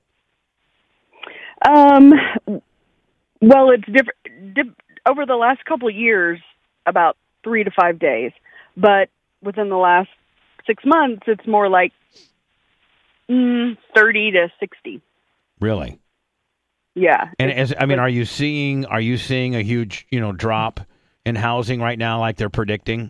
Um, well, it's different. Di- over the last couple of years, about three to five days. But within the last six months, it's more like mm, thirty to sixty. Really? Yeah. And as I mean, are you seeing are you seeing a huge, you know, drop in housing right now like they're predicting?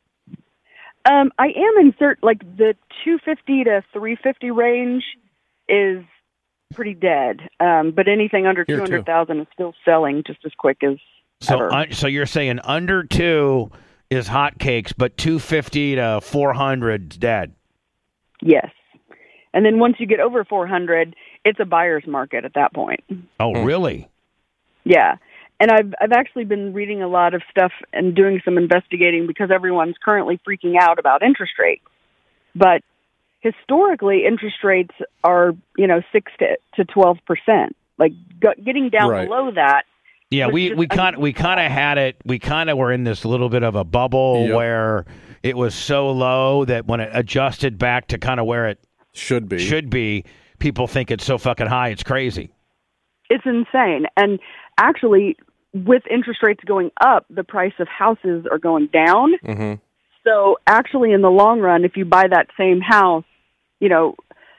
Um, I am in cert like the two fifty to three fifty range is pretty dead. Um, but anything under Here, two hundred thousand is still selling just as quick as So ever. un, so you're saying under two is hotcakes, but two fifty to four hundred is dead. Yes. And then once you get over four hundred, it's a buyer's market at that point. Oh, really? Yeah. And I've I've actually been reading a lot of stuff and doing some investigating because everyone's currently freaking out about interest rates. But historically, interest rates are, you know, six to to twelve percent. Like g- getting down Right. below that. Yeah, was we just we kind we kind of had it. We kind of were in this little bit of a bubble Yep. where it was so low that when it adjusted back to kind of where it should be, should be, people think it's so fucking high. It's crazy. It's insane. And actually, with interest rates going up, the price of houses are going down. Mm-hmm. So actually, in the long run, if you buy that same house, you know,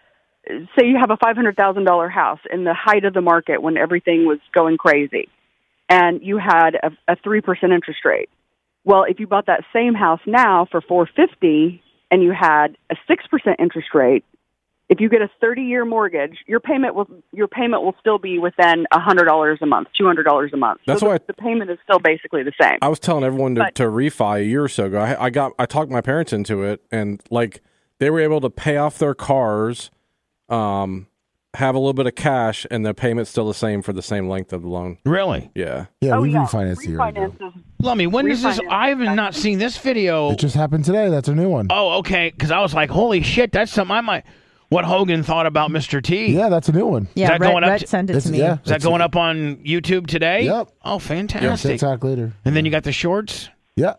say you have a five hundred thousand dollars house in the height of the market when everything was going crazy, and you had a, a three percent interest rate. Well, if you bought that same house now for four hundred fifty thousand dollars and you had a six percent interest rate, if you get a thirty-year mortgage, your payment will your payment will still be within one hundred dollars a month, two hundred dollars a month. That's so why the, the payment is still basically the same. I was telling everyone to, But- to refi a year or so ago. I, I got I talked my parents into it, and like they were able to pay off their cars, um, have a little bit of cash, and the payment's still the same for the same length of the loan. Really? Yeah. Yeah, Oh, we yeah. refinanced a year ago. Refinances. Lummy, when does this? Refinance. I have not seen this video. It just happened today. That's a new one. Oh, okay. Because I was like, holy shit, that's something I might. What Hogan thought about Mister T. Yeah, that's a new one. Yeah, that Rhett, going up Rhett to- sent it It's- to me. yeah. Is that That's going it. up on YouTube today? Yep. Oh, Yeah, fantastic. TikTok later. And then you got the shorts. Yeah.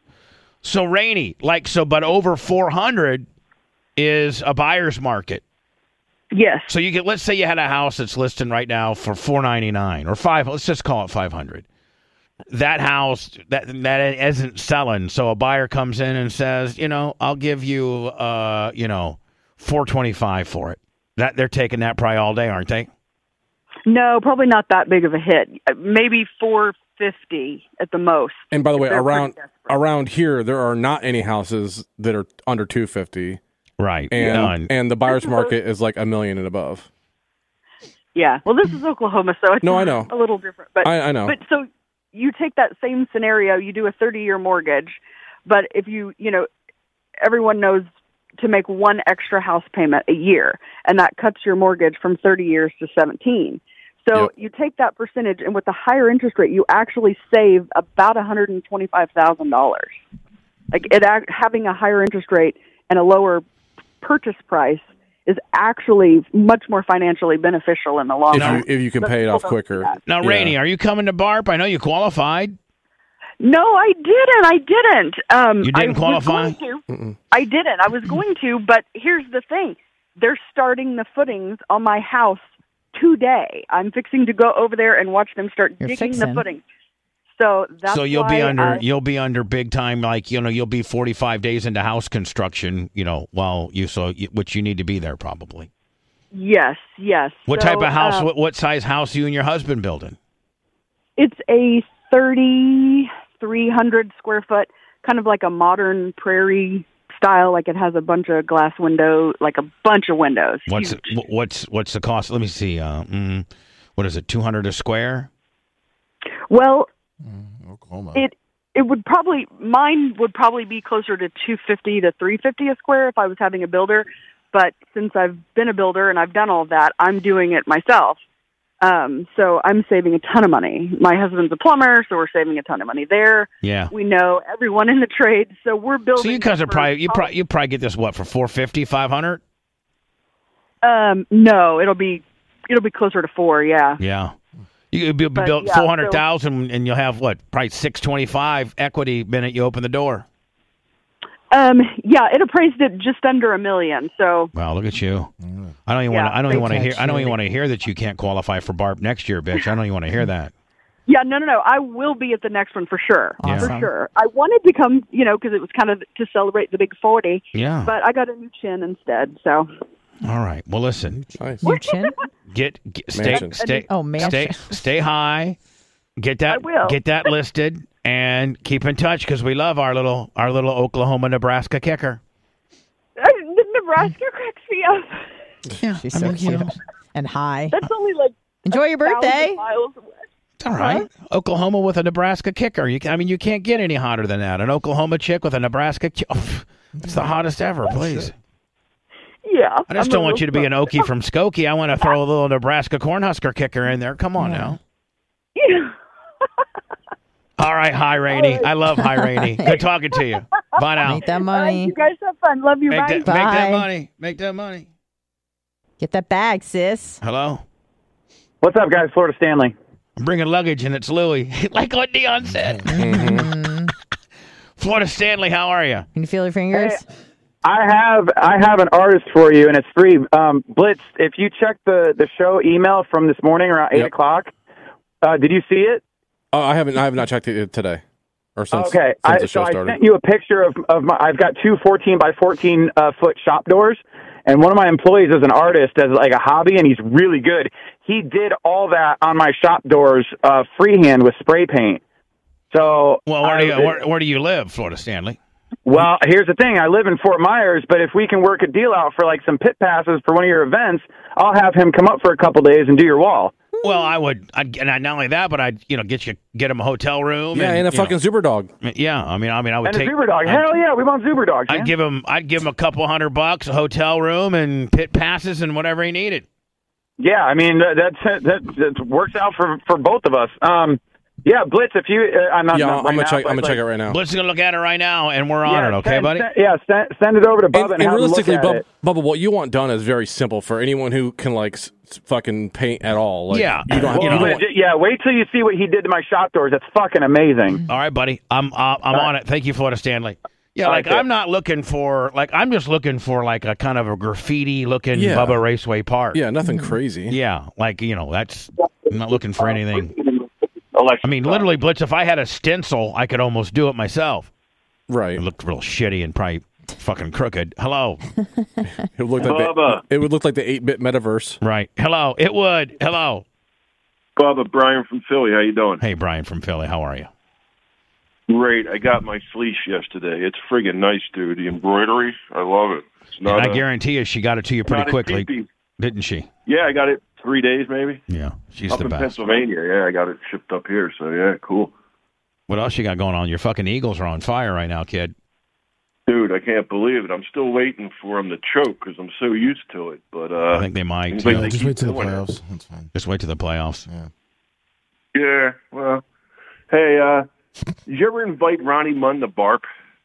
So Rainey, like so, but over four hundred is a buyer's market. Yes. So you get, let's say you had a house that's listed right now for four ninety nine or five. Let's just call it five hundred. That house that that isn't selling. So a buyer comes in and says, you know, I'll give you, uh, you know, four twenty five for it. That they're taking that probably all day, aren't they? No, probably not that big of a hit. Maybe four fifty at the most. And by the way, They're around pretty desperate. around here, there are not any houses that are under two fifty, Right. and None. and the buyer's market is like a million and above. Yeah. Well, this is Oklahoma, so it's No, I know. a little different. But I- I know. But so you take that same scenario, you do a thirty-year mortgage, but if you, you know, everyone knows to make one extra house payment a year, and that cuts your mortgage from thirty years to seventeen. So Yep. you take that percentage, and with the higher interest rate, you actually save about one hundred twenty-five thousand dollars. Like it, ac- having a higher interest rate and a lower purchase price is actually much more financially beneficial in the long If run. you if you can But pay it people off don't quicker. do that. Now, Yeah. Rainey, are you coming to B A R P? I know you qualified. No, I didn't. I didn't. Um, You didn't I qualify? Was going to. I didn't. I was going to, but here's the thing: they're starting the footings on my house today. I'm fixing to go over there and watch them start You're digging the fixing. footings. So that's so you'll be why under I- you'll be under big time, like you know you'll be forty-five days into house construction, you know, while you so you- which you need to be there probably. Yes, yes. What So, type of house? um, what, what size house you and your husband building? It's a thirty-three hundred square foot, kind of like a modern prairie style. Like it has a bunch of glass window, like a bunch of windows. What's Huge. wh- what's what's the cost? Let me see. Uh, mm, what is it? Two hundred a square? Well, Oklahoma. it it would probably mine would probably be closer to two fifty to three fifty a square if I was having a builder. But since I've been a builder and I've done all of that, I'm doing it myself. Um, so I'm saving a ton of money. My husband's a plumber, so we're saving a ton of money there. Yeah. We know everyone in the trade, so we're building. So you guys are for- probably you probably you probably get this what for four fifty, five hundred? Um, no, it'll be it'll be closer to four. Yeah. Yeah. You could be, But, built yeah, four hundred thousand, and you'll have what? Probably six twenty five equity minute you open the door. Um, yeah, it appraised at just under a million. So Wow, look at you! I don't even Yeah, want. to I don't even they want to hear. catch I don't you. even want to hear that you can't qualify for B A R P next year, bitch. I don't even want to hear that. Yeah, no, no, no. I will be at the next one for sure. Awesome. For sure. I wanted to come, you know, because it was kind of to celebrate the big forty. Yeah. But I got a new chin instead, so. All right. Well, listen. Nice. New chin? Get, get stay Mansion. stay Oh, mansion. stay stay high. Get that I will. get that listed and keep in touch because we love our little our little Oklahoma Nebraska kicker. Uh, the Nebraska cracks me up. Yeah, She's I so mean, you cute. know, And high. That's only like Enjoy your thousand birthday. miles away. it's all right. Oklahoma with a Nebraska kicker. You, can- I mean, you can't get any hotter than that. An Oklahoma chick with a Nebraska. Ki- oh, it's the hottest ever. Please. Yeah. I just I'm don't a want real you to be an sucker. Okie from Skokie. I want to throw a little Nebraska Cornhusker kicker in there. Come on now. Yeah. All right, Hi Rainey. I love Hi Rainey. Good talking to you. Bye now. Make that All right, money. you guys have fun. Love you. Make Bye. that, make that Bye. money. Make that money. Get that bag, sis. Hello? What's up, guys? Florida Stanley. I'm bringing luggage, and it's Louie. Like what Dion said. Mm. Florida Stanley, how are you? Can you feel your fingers? Hey, I have I have an artist for you, and it's free. Um, Blitz, if you check the, the show email from this morning around eight Yep. o'clock, uh, did you see it? Oh, I haven't. I have not checked it today, or since, Okay, since I, the show so I started. sent you a picture of, of my. I've got two fourteen by fourteen uh, foot shop doors, and one of my employees is an artist as like a hobby, and he's really good. He did all that on my shop doors uh, freehand with spray paint. So, Well, where I- do you where, where do you live, Florida Stanley? well, here's the thing. I live in Fort Myers, but if we can work a deal out for like some pit passes for one of your events, I'll have him come up for a couple days and do your wall. Well, I would, I'd, and not only that, but I'd, you know, get you, get him a hotel room. Yeah, and, and a you fucking know, Zuber dog. Yeah, I mean, I mean, I would And take a Zuber dog. I'd- Hell yeah, we want Zuber dogs. I'd man. give him, I'd give him a couple hundred bucks, a hotel room, and pit passes, and whatever he needed. Yeah, I mean that that, that that works out for for both of us. Um, yeah, Blitz. If you, uh, I'm not. Yeah, not I'm right gonna now, check. but, I'm gonna like, check it right now. Blitz is gonna look at it right now, and we're on yeah, it. Okay, send, buddy. send- yeah, send, send it over to Bubba And, and, and have him look realistically, at Bub, it. Bubba, what you want done is very simple for anyone who can like s- s- fucking paint at all. Like, Yeah. you don't. Have, Well, you don't but, yeah, wait till you see what he did to my shop doors. It's fucking amazing. All right, buddy. I'm uh, I'm on it. Thank you, Florida Stanley. Yeah, All like right, good. I'm not looking for like I'm just looking for like a kind of a graffiti looking Yeah. Bubba Raceway Park. yeah, nothing crazy. Yeah, like you know that's I'm not looking for anything. I mean, literally, Blitz. If I had a stencil, I could almost do it myself. Right. It looked real shitty and probably fucking crooked. Hello. It would look like the, Bubba. it would look like the eight bit metaverse. Right. Hello. It would. Hello. Bubba, Brian from Philly. How you doing? Hey, Brian from Philly. How are you? Great. I got my fleece yesterday. It's friggin' nice, dude. The embroidery, I love it. It's And not I a- guarantee you, she got it to you pretty not a quickly, cheapie. didn't she? Yeah, I got it three days maybe. Yeah. She's up the in best. Pennsylvania. Yeah, I got it shipped up here. So yeah, cool. What else you got going on? Your fucking Eagles are on fire right now, kid. Dude, I can't believe it. I'm still waiting for them to choke because I'm so used to it. But uh, I think they might. seems too. like they just keep wait till the doing it. playoffs. That's fine. Just wait to the playoffs. Yeah. Yeah. Well, hey, uh, did you ever invite Ronnie Munn to Barp?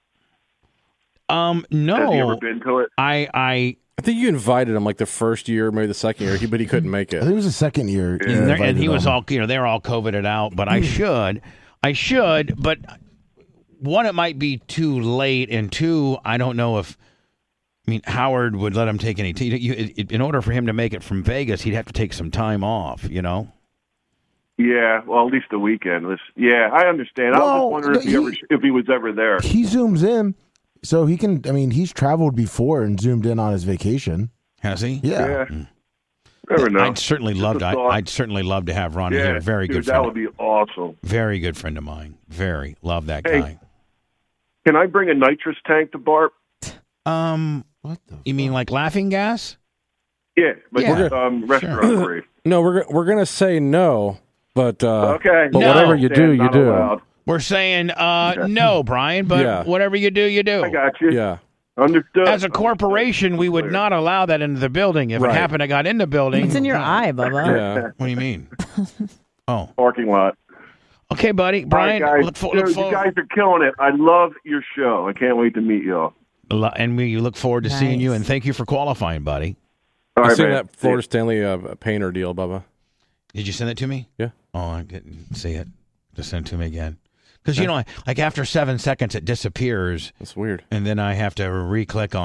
Um, Have you ever no. been to it? I, I, I think you invited him like the first year, maybe the second year, he, but he couldn't make I it. think it was the second year. Yeah. you and, they're- invited and he was them. all, you know, they were all COVIDed out, but I should, I should, but one, it might be too late, and two, I don't know if, I mean, Howard would let him take any, t- you, it, in order for him to make it from Vegas, he'd have to take some time off, you know? Yeah. Well, at least the weekend. This, yeah, I understand. I was Well, just wondering if he, he- ever, if he was ever there. He zooms in, so he can. I mean, he's traveled before and zoomed in on his vacation. Has he? Yeah. Yeah. Never know. I'd certainly Just love a to. I, thought. I'd certainly love to have Ronnie yeah, here. Very dude, good that friend. would be awesome. Very good friend of mine. Very love that Hey. guy. Can I bring a nitrous tank to Barp? Um, What the? you mean like laughing gas? Yeah, but Yeah. um, restaurant grade. No, we're we're gonna say no, but uh, Okay. but No. whatever you do, Stand you not do. allowed. We're saying uh no, Brian, but Yeah. whatever you do, you do. I got you. Yeah, Understood. As a corporation, we would Clear. not allow that into the building. If Right. it happened, I got in the building. It's in your eye, Bubba. yeah. What do you mean? Oh, Parking lot. okay, buddy. Brian, All right, guys. look, for, Dude, look you forward. guys are killing it. I love your show. I can't wait to meet y'all. And we look forward to seeing you. Nice. And thank you for qualifying, buddy. All I right, seen man. that Florida Stanley uh, painter deal, Bubba. Did you send it to me? Yeah. Oh, I didn't see it. Just send it to me again. Because you know, like after seven seconds, it disappears, That's weird. and then I have to re-click on it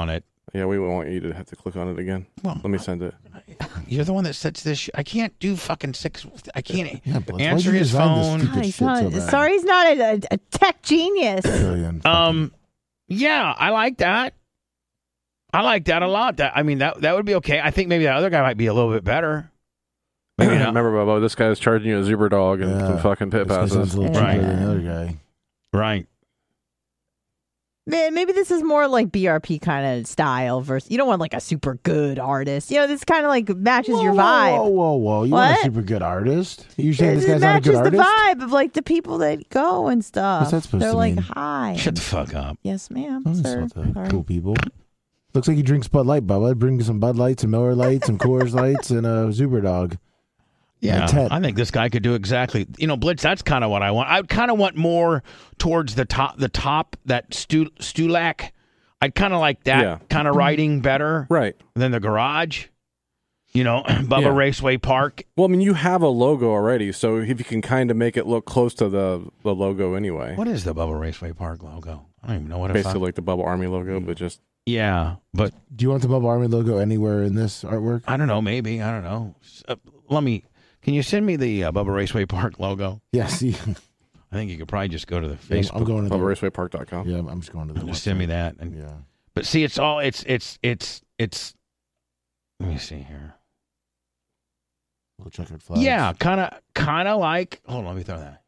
Yeah, we won't want you to have to click on it again. Well, let me send it. You're the one that sets this. Sh- I can't do fucking six. I can't Yeah, Blitz, why'd answer you his design this phone. stupid Ah, he's shit not- so bad? sorry, he's not a, a, a tech genius. Brilliant. Um, yeah, I like that. I like that a lot. That I mean, that that would be okay. I think maybe that other guy might be a little bit better. Maybe not. Remember, Bobo, this guy's charging you a Zuber dog and Yeah. some fucking pit This guy sounds passes. a little Right. cheaper than the other guy. Right. Man, maybe this is more like B R P kind of style versus. You don't want like a super good artist. You know, this kind of like matches Whoa, your whoa, vibe. Whoa, whoa, whoa! You want What? a super good artist? You saying this It guy's not a matches good the artist? vibe of like the people that go and stuff. What's that supposed They're to like mean? hi. Shut the fuck up. Yes, ma'am, Oh, that's sir. not the Sorry. cool people. Looks like he drinks Bud Light, Bubba. Bring some Bud Lights, some Miller Lights, some Coors Lights, and a Zuber Dog. Yeah, And Ted. I think this guy could do exactly. You know, Blitz. That's kind of what I want. I kind of want more towards the top. The top that Stu, Stulac. I'd kind of like that Yeah. kind of writing better, Right. than the garage. You know, Bubba Yeah. Raceway Park. Well, I mean, you have a logo already, so if you can kind of make it look close to the, the logo anyway. What is the Bubba Raceway Park logo? I don't even know what it's. Basically like the Bubble Army logo, but just... Yeah, but Do you want the Bubba Army logo anywhere in this artwork? I don't know. Maybe I don't know. Uh, let me. Can you send me the uh, Bubba Raceway Park logo? Yeah, see. I think you could probably just go to the Yeah, Facebook. I'm going to the Bubba Raceway Park dot com. Yeah, I'm just going to the Just send me website. that. And, Yeah. But see, it's all it's it's it's it's. Let me see here. Little checkered flag. Yeah, kind of kind of like. Hold on, let me throw that.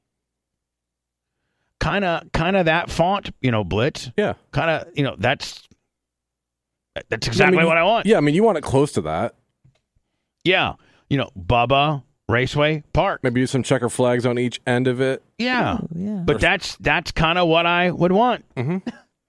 Kind of kind of that font, you know, Blitz. Yeah. Kind of, you know, that's that's exactly I mean, what I want. Yeah, I mean, you want it close to that. Yeah, you know, Bubba Raceway Park. Maybe use some checker flags on each end of it. Yeah, Oh, yeah. but that's that's kind of what I would want. Mm-hmm.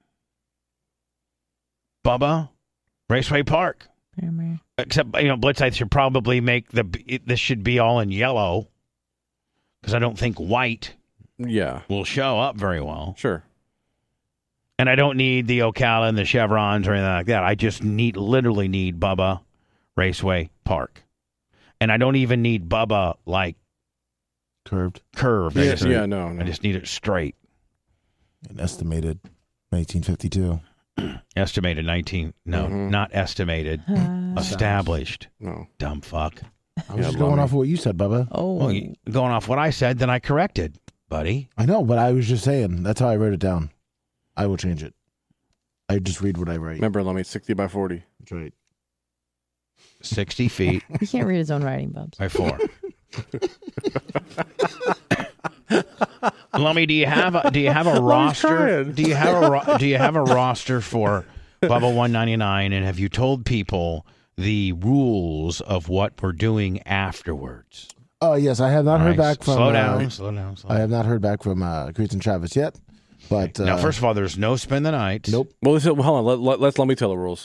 Bubba Raceway Park. Except, you know, Blitz, I should probably make the it, this should be all in yellow because I don't think white Yeah, will show up very well. sure. And I don't need the Ocala and the chevrons or anything like that. I just need literally need Bubba Raceway Park, and I don't even need Bubba like Curved. curved. I Yeah, just, yeah, no, no. I just need it straight. And estimated nineteen fifty-two. Estimated nineteen. No, Mhm. not estimated. Established. No. Dumb fuck. I was Yeah, just going lummy. off of what you said, Bubba. Oh, Well, you- going off what I said, then I corrected, buddy. I know, but I was just saying. That's how I wrote it down. I will change it. I just read what I write. Remember, let me sixty by forty. That's right. Sixty feet he can't read his own writing, Bubs. by four. Lummy, do you have a, do you have a roster? trying. Do you have a ro- do you have a roster for Bubba one ninety-nine? And have you told people the rules of what we're doing afterwards? Oh yes, I have not All heard right, back from. slow down, uh, slow down, slow I down. have not heard back from uh, Creeds and Travis yet. But uh, Now, first of all, there's no spend the nights. nope, Well, let's, hold on. Let, let, let's let me tell the rules.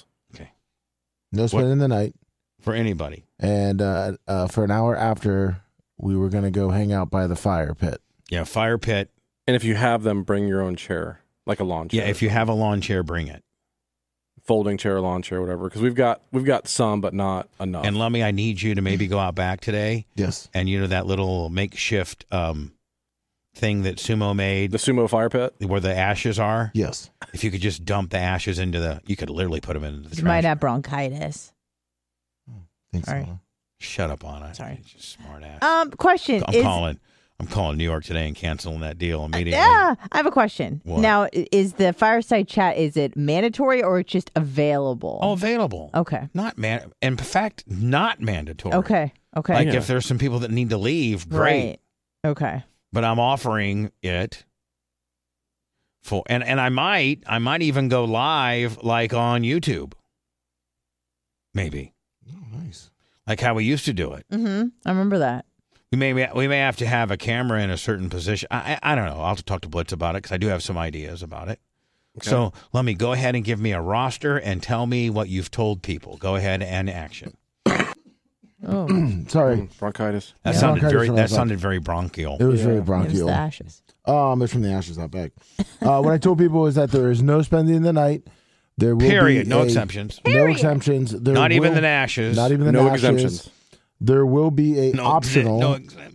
no spending the night. For anybody. And uh, uh, for an hour after, we were going to go hang out by the fire pit. Yeah, fire pit. And if you have them, bring your own chair, like a lawn chair. Yeah, if you have a lawn chair, bring it. folding chair, lawn chair, whatever. Because we've got we've got some, but not enough. And Lummy, I need you to maybe go out back today. Yes. And you know that little makeshift um, thing that Sumo made, the sumo fire pit, where the ashes are. Yes. If you could just dump the ashes into the, you could literally put them into the You trash. might have bronchitis. Thanks, Sorry. Lana. Shut up on it. Sorry. Just smart ass. Um, question I'm is. calling. I'm calling New York today and canceling that deal immediately. Yeah, I have a question. What? Now, i- is the fireside chat, is it mandatory or it's just available? Oh, available. Okay. Not man. In fact, not mandatory. Okay. Okay. Like Yeah. if there's some people that need to leave, great. Right. Okay. But I'm offering it for, and and I might, I might even go live like on YouTube. Maybe Oh, nice. like how we used to do it. Mm-hmm. I remember that. We may we may have to have a camera in a certain position. I I, I don't know. I'll have to talk to Blitz about it because I do have some ideas about it. Okay. So let me go ahead and give me a roster and tell me what you've told people. Go ahead and action. Oh. Sorry. Mm, bronchitis. That Yeah. sounded Bronchitis very from that outside. sounded very bronchial. It was Yeah. very It was bronchial. the ashes. Um, it's from the ashes out back. Uh, what I told people is that there is no spending the night. There will Period. be No a- exceptions. No exemptions. There Not even will- the ashes. Not even the No ashes. exemptions. There will be a No, optional. no exemptions.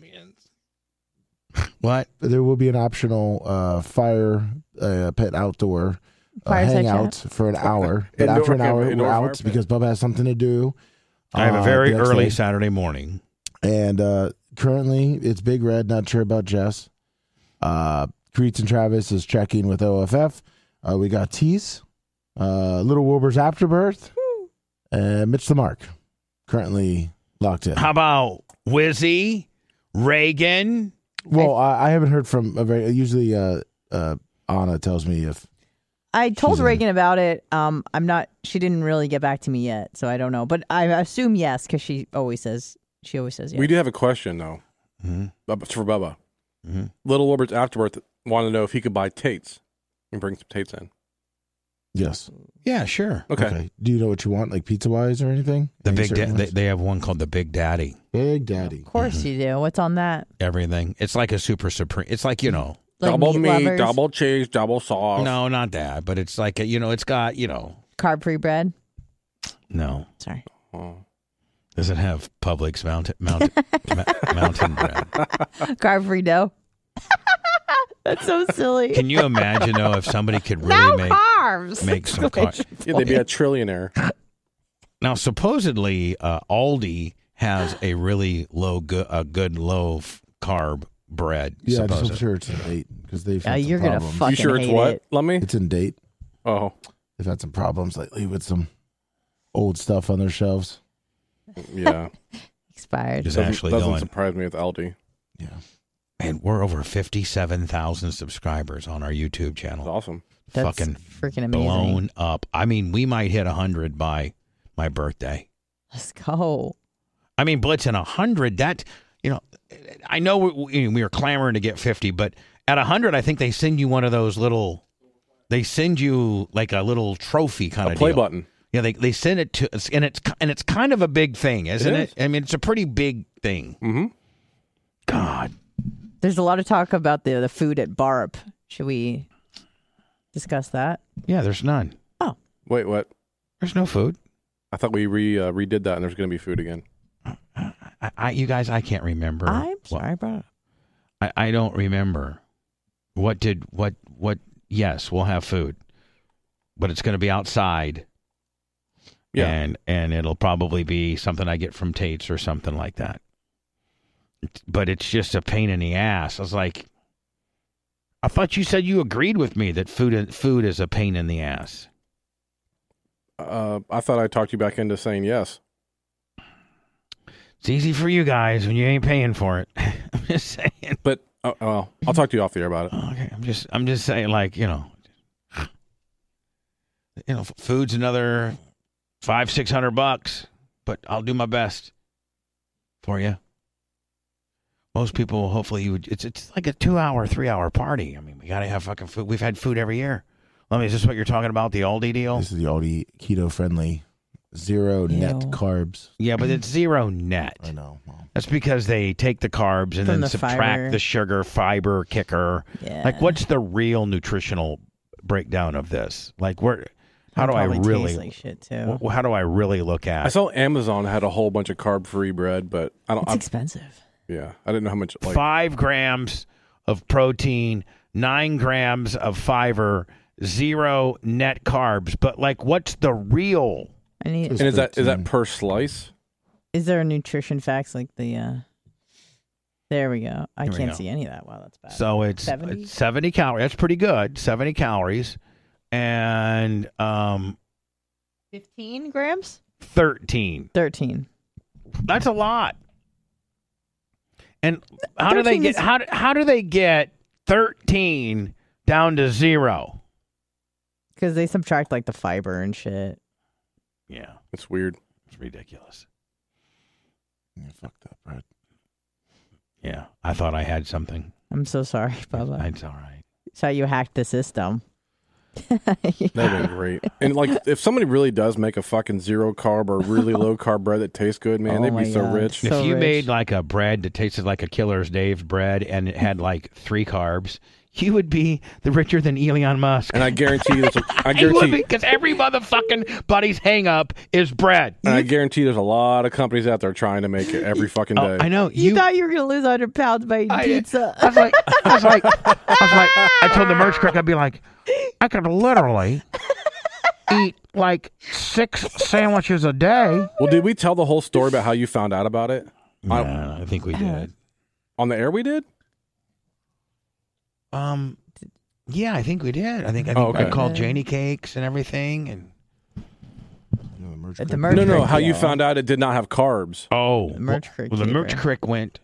What? There will be an optional uh, fire uh, pit outdoor uh, Fireside hang chat. out for an hour. But Indoor- after an hour, indoor we're fire out pit. because Bubba has something to do. I have a uh, very the next early day. Saturday morning. And uh, currently, it's Big Red. Not sure about Jess. Uh, Creets and Travis is checking with O F F. Uh, we got Tease, uh, Little Wilbur's Afterbirth, and Mitch the Mark. Currently locked in. How about Wizzy, Reagan? Well, I, I haven't heard from a very. Usually, uh, uh, Anna tells me if I told She's in. Reagan about it. Um, I'm not. She didn't really get back to me yet, so I don't know. But I assume yes, because she always says. She always says yes. We do have a question though. Mm-hmm. Bubba- It's for Bubba. Mm-hmm. Little Wilbert's Afterbirth wanted to know if he could buy Tates and bring some Tates in. yes. Yeah, sure. Okay. Do you know what you want, like pizza wise or anything? The Any big certain da- they, ones? they have one called the Big Daddy. Big Daddy. Of course you do. What's on that? Everything. It's like a super supreme. It's like, you know. Like double meat meat, lovers? double cheese, double sauce. No, not that. But it's like, a, you know, it's got, you know. Carb-free bread. No. Sorry. Oh. Does it have Publix mountain, mountain, ma- mountain bread? Carb-free dough. That's so silly. Can you imagine, though, if somebody could really no make, carbs. make some carbs? Yeah, they'd be a trillionaire. Now, supposedly, uh, Aldi has a really low, go- a good low f- carb bread. Yeah, just supposedly. I'm sure it's in date because they've Uh, had some you're gonna problems. fucking You sure it's hate what? it. Let me. It's in date. Oh, They've had some problems lately with some old stuff on their shelves. yeah. Expired. Is doesn't, actually doesn't going. surprise me with Aldi. Yeah. Man, we're over fifty-seven thousand subscribers on our YouTube channel. It's awesome. That's Fucking freaking amazing. blown up. I mean, we might hit one hundred by my birthday. Let's go. I mean, blitzing one hundred, that, you know, I know we, we were clamoring to get fifty, but at one hundred, I think they send you one of those little, they send you like a little trophy kind A of play deal. button. Yeah, they they send it to, and it's and it's kind of a big thing, isn't It it? is. I mean, it's a pretty big thing. Mm-hmm. God. There's a lot of talk about the the food at Barp. Should we discuss that? Yeah, there's none. Wait, what? There's no food. I thought we re uh, redid that and there's going to be food again. I, I, you guys, I can't remember. I'm what- sorry, bro. I, I don't remember. What did what what? Yes, we'll have food, but it's going to be outside. Yeah. and and it'll probably be something I get from Tate's or something like that. But it's just a pain in the ass. I was like, I thought you said you agreed with me that food food is a pain in the ass. Uh, I thought I talked you back into saying yes. It's easy for you guys when you ain't paying for it. I'm just saying. But uh, well, I'll talk to you off the air about it. Okay, I'm just I'm just saying, like, you know, you know, food's another five six hundred bucks, but I'll do my best for you. Most people, hopefully, you would. It's it's like a two hour, three hour party. I mean, we gotta have fucking food. We've had food every year. Let me. Is this what you're talking about? The Aldi deal? This is the Aldi keto friendly, zero net Ew. carbs. Yeah, but it's zero net. I know. Well, That's because they take the carbs and From then the subtract fiber. the sugar, fiber kicker. Yeah. Like, what's the real nutritional breakdown of this? Like, where? How do I Probably really? tastes like shit too. wh- How do I really look at? I saw Amazon had a whole bunch of carb free bread, but I don't. It's I, expensive. yeah, I didn't know how much. Like, Five grams of protein, nine grams of fiber, zero net carbs. But like, what's the real? I need. and is that is that fifteen. per slice? Is there a nutrition facts like the? uh There we go. I Here we can't go. see any of that. Wow, that's bad. So it's seventy. it's seventy calories. That's pretty good. Seventy calories, and um, Fifteen grams. thirteen. Thirteen. That's a lot. And how do they thirteen get is- how do- how do they get thirteen down to zero? Because they subtract like the fiber and shit. Yeah, It's weird. it's ridiculous. yeah, fucked up, right? Yeah, I thought I had something. I'm so sorry, Bubba. It's all right. It's how you hacked the system. That'd been great. And like, if somebody really does make a fucking zero carb or really low carb bread that tastes good, man, Oh they'd my be so God. rich. So if you rich. made like a bread that tasted like a Killer's Dave's bread and it had like three carbs, you would be the richer than Elon Musk. And I guarantee you, there's a, I You would guarantee, because every motherfucking buddy's hang up is bread. and I guarantee there's a lot of companies out there trying to make it every fucking day. Oh, I know You, you. thought you were gonna lose hundred pounds by eating I- pizza. I was like, I was like, I was like, I told the merch clerk, I'd be like, I could literally eat like six sandwiches a day. Well, did we tell the whole story about how you found out about it? Yeah, I think we did. On the air we did? Um, yeah, I think we did. I think I, think Oh, okay. I called Janie Cakes and everything, and At the merch No, no, creek, how you yeah. found out it did not have carbs. oh, The merch creek well, the merch keeper. crick went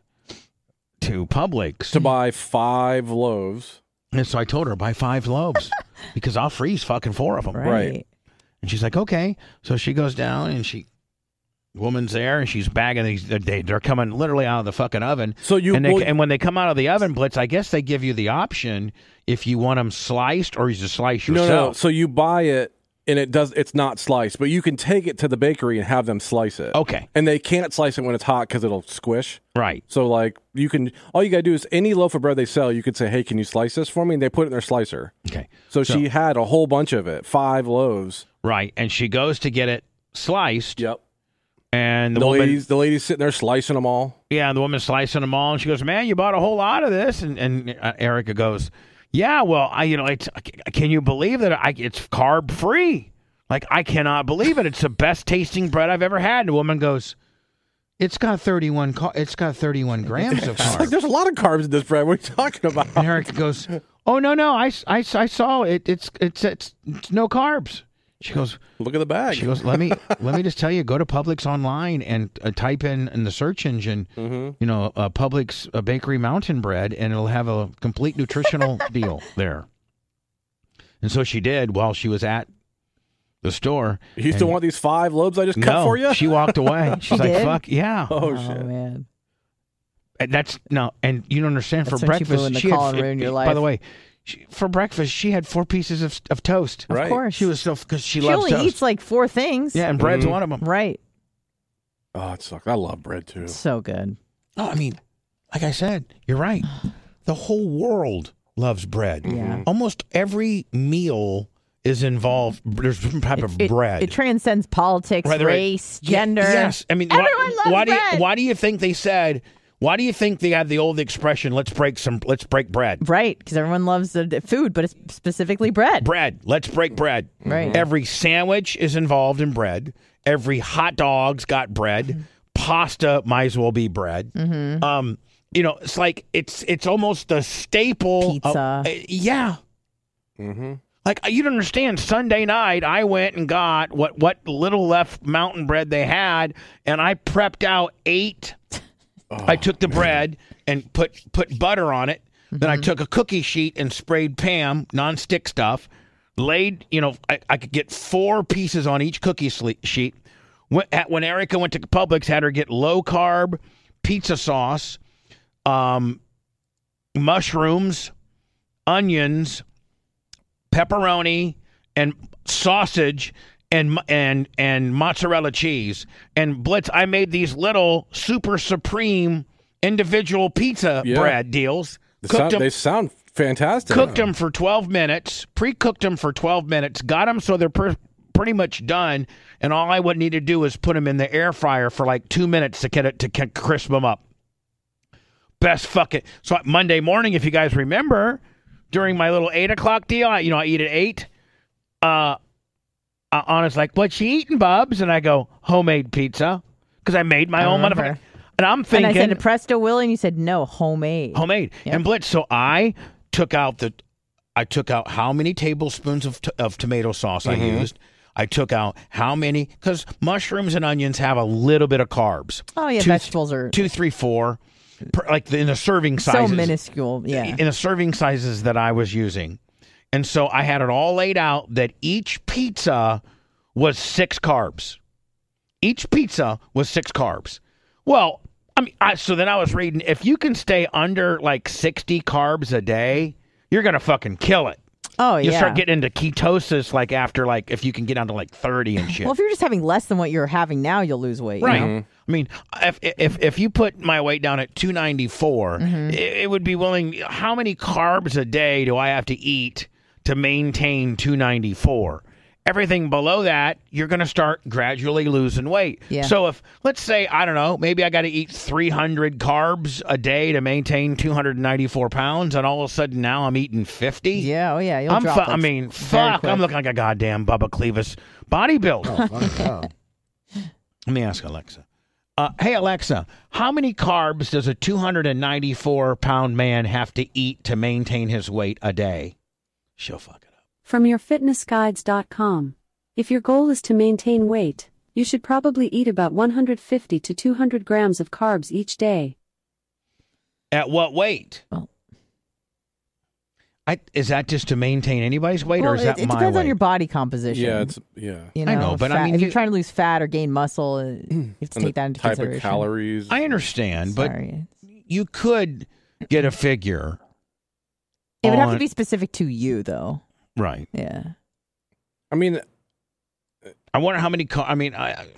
to Publix To buy five loaves. and so I told her buy five loaves because I'll freeze fucking four of them. Right. Right. And she's like, okay. So she goes down and she, woman's there and she's bagging these. They, they're coming literally out of the fucking oven. So you and, they, well, and when they come out of the oven, Blitz, I guess they give you the option if you want them sliced or you just slice no, yourself. no. So you buy it and it does. It's not sliced, but you can take it to the bakery and have them slice it. Okay. And they can't slice it when it's hot because it'll squish. Right. So like you can, all you gotta do is any loaf of bread they sell, you could say, "Hey, can you slice this for me?" And they put it in their slicer. Okay. So, So- she had a whole bunch of it, five loaves. Right. And she goes to get it sliced. Yep. And the, The, woman, ladies, the ladies sitting there slicing them all. yeah, the woman's slicing them all. And she goes, man, you bought a whole lot of this. And, and uh, Erica goes, yeah, well, I, you know, it's, can you believe that I, it's carb free? Like, I cannot believe it. It's the best tasting bread I've ever had. And the woman goes, it's got thirty-one, car- it's got thirty-one grams of It's like carbs. there's a lot of carbs in this bread. What are you talking about? And Erica goes, oh, no, no, I, I, I saw it. It's, it's, it's, it's no carbs. She goes, look at the bag. She goes, let me let me just tell you, go to Publix online and uh, type in in the search engine, Mm-hmm. you know, uh, Publix uh, Bakery Mountain Bread, and it'll have a complete nutritional deal there. And so she did while she was at the store. You still and- want these five loaves I just cut no, for you? she walked away. She's She like, did? fuck yeah. Oh, Oh, shit. man. And that's no, and you don't understand. That's for when she breakfast, blew in the she call had, and ruined your By life. the way, she, for breakfast she had four pieces of of toast. Of Right. course. She was so because she, She loves only toast. eats like four things. Yeah, and bread's Mhm. one of them. Right. Oh, it sucks. I love bread too. So good. Oh, I mean, like I said, you're right. The whole world loves bread. Yeah. Almost every meal is involved. There's some type of It, bread. it transcends politics, Right, right. race, Yeah, gender. yes. I mean, Everyone why, loves why do you, bread. why do you think they said? Why do you think they had the old expression? Let's break some. Let's break bread. Right, because everyone loves the, the food, but it's specifically bread. Bread. Let's break bread. Right. Every sandwich is involved in bread. Every hot dog's got bread. Pasta might as well be bread. Mm-hmm. Um, you know, it's like it's it's almost the staple. Pizza. Of, uh, yeah. Mm-hmm. Like you don't understand. Sunday night, I went and got what what little left mountain bread they had, and I prepped out eight. Oh, I took the bread and put put butter on it. Then I took a cookie sheet and sprayed Pam non-stick stuff. Laid, you know, I, I could get four pieces on each cookie sle- sheet. When, at, when Erica went to Publix, had her get low carb pizza sauce, um, mushrooms, onions, pepperoni, and sausage, and and and mozzarella cheese. And Blitz, I made these little super supreme individual pizza Yeah. bread deals. They Cooked sound, them, they sound fantastic. cooked them for twelve minutes. Pre-cooked them for twelve minutes. Got them so they're per- pretty much done. And all I would need to do is put them in the air fryer for like two minutes to get it to ca- crisp them up. Best fucking. So Monday morning, if you guys remember, during my little eight o'clock deal, I, you know, I eat at eight. Uh, uh, Anna's like, "What you eating, Bubs?" And I go, "Homemade pizza," because I made my I own remember. motherfucker. And I'm And thinking, I said to Presto Willie, and you said no, homemade. homemade Yep. and Blitz. So I took out the, I took out how many tablespoons of t- of tomato sauce I used. I took out how many because mushrooms and onions have a little bit of carbs. Oh yeah, Two- vegetables are Two, three, four, per, like the, in the serving so sizes. minuscule. Yeah. In the serving sizes that I was using, and so I had it all laid out that each pizza was six carbs. Each pizza was six carbs. Well, I mean, I, so then I was reading, if you can stay under like sixty carbs a day, you're going to fucking kill it. Oh You yeah. start getting into ketosis like after like, if you can get down to like thirty and shit. Well, if you're just having less than what you're having now, you'll lose weight. you Right. know? I mean, if if if you put my weight down at two ninety-four, Mm-hmm. it, it would be willing. How many carbs a day do I have to eat to maintain two ninety-four? Everything below that, you're going to start gradually losing weight. Yeah. So if, let's say, I don't know, maybe I got to eat three hundred carbs a day to maintain two hundred ninety-four pounds, and all of a sudden now I'm eating fifty. Yeah, oh yeah, you'll I'm drop fu- like, I mean, very fuck, quick. I'm looking like a goddamn Bubba Cleavis bodybuilder. Oh, fuck, wow. Let me ask Alexa. Uh, hey, Alexa, how many carbs does a two hundred ninety-four pound man have to eat to maintain his weight a day? She'll fuck it up. From your fitness guides dot com. If your goal is to maintain weight, you should probably eat about one hundred fifty to two hundred grams of carbs each day. At what weight? Oh. I, is that just to maintain anybody's weight, Well, or is it, that it my depends weight? on your body composition. Yeah, it's yeah. You know, I know, but I fat- mean, if you- you're trying to lose fat or gain muscle, uh, you have to And take the that into type of consideration. calories. I understand, but Sorry. you could get a figure. It would have to on- be specific to you, though. right. Yeah. I mean, I wonder how many. Car- I mean, I. I-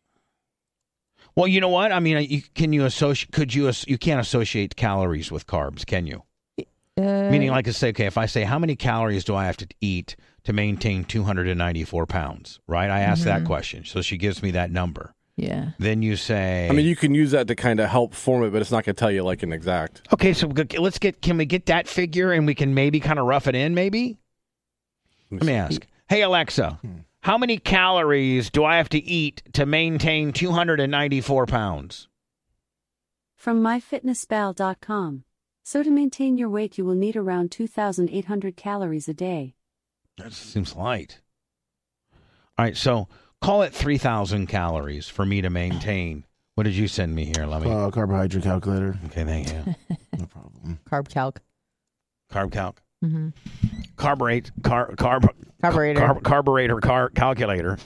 Well, you know what? I mean, you, can you associate? Could you? as- You can't associate calories with carbs, can you? Uh, Meaning, like I say, okay, if I say how many calories do I have to eat to maintain two hundred ninety-four pounds, right? I ask that Mhm. question, so she gives me that number. Yeah. Then you say, I mean, you can use that to kind of help form it, but it's not going to tell you like an exact. okay, so we could- let's get. Can we get that figure, and we can maybe kind of rough it in, maybe? Let me ask. Hey, Alexa, how many calories do I have to eat to maintain two hundred ninety-four pounds? From my fitness pal dot com. So to maintain your weight, you will need around two thousand eight hundred calories a day. That seems light. All right, so call it three thousand calories for me to maintain. What did you send me here? Let me. Uh, carbohydrate calculator. Okay, thank you. No problem. Carb calc. Carb calc. Mm-hmm. Carburate. Car, carb, Carburetor. Carb, carburetor car, calculator.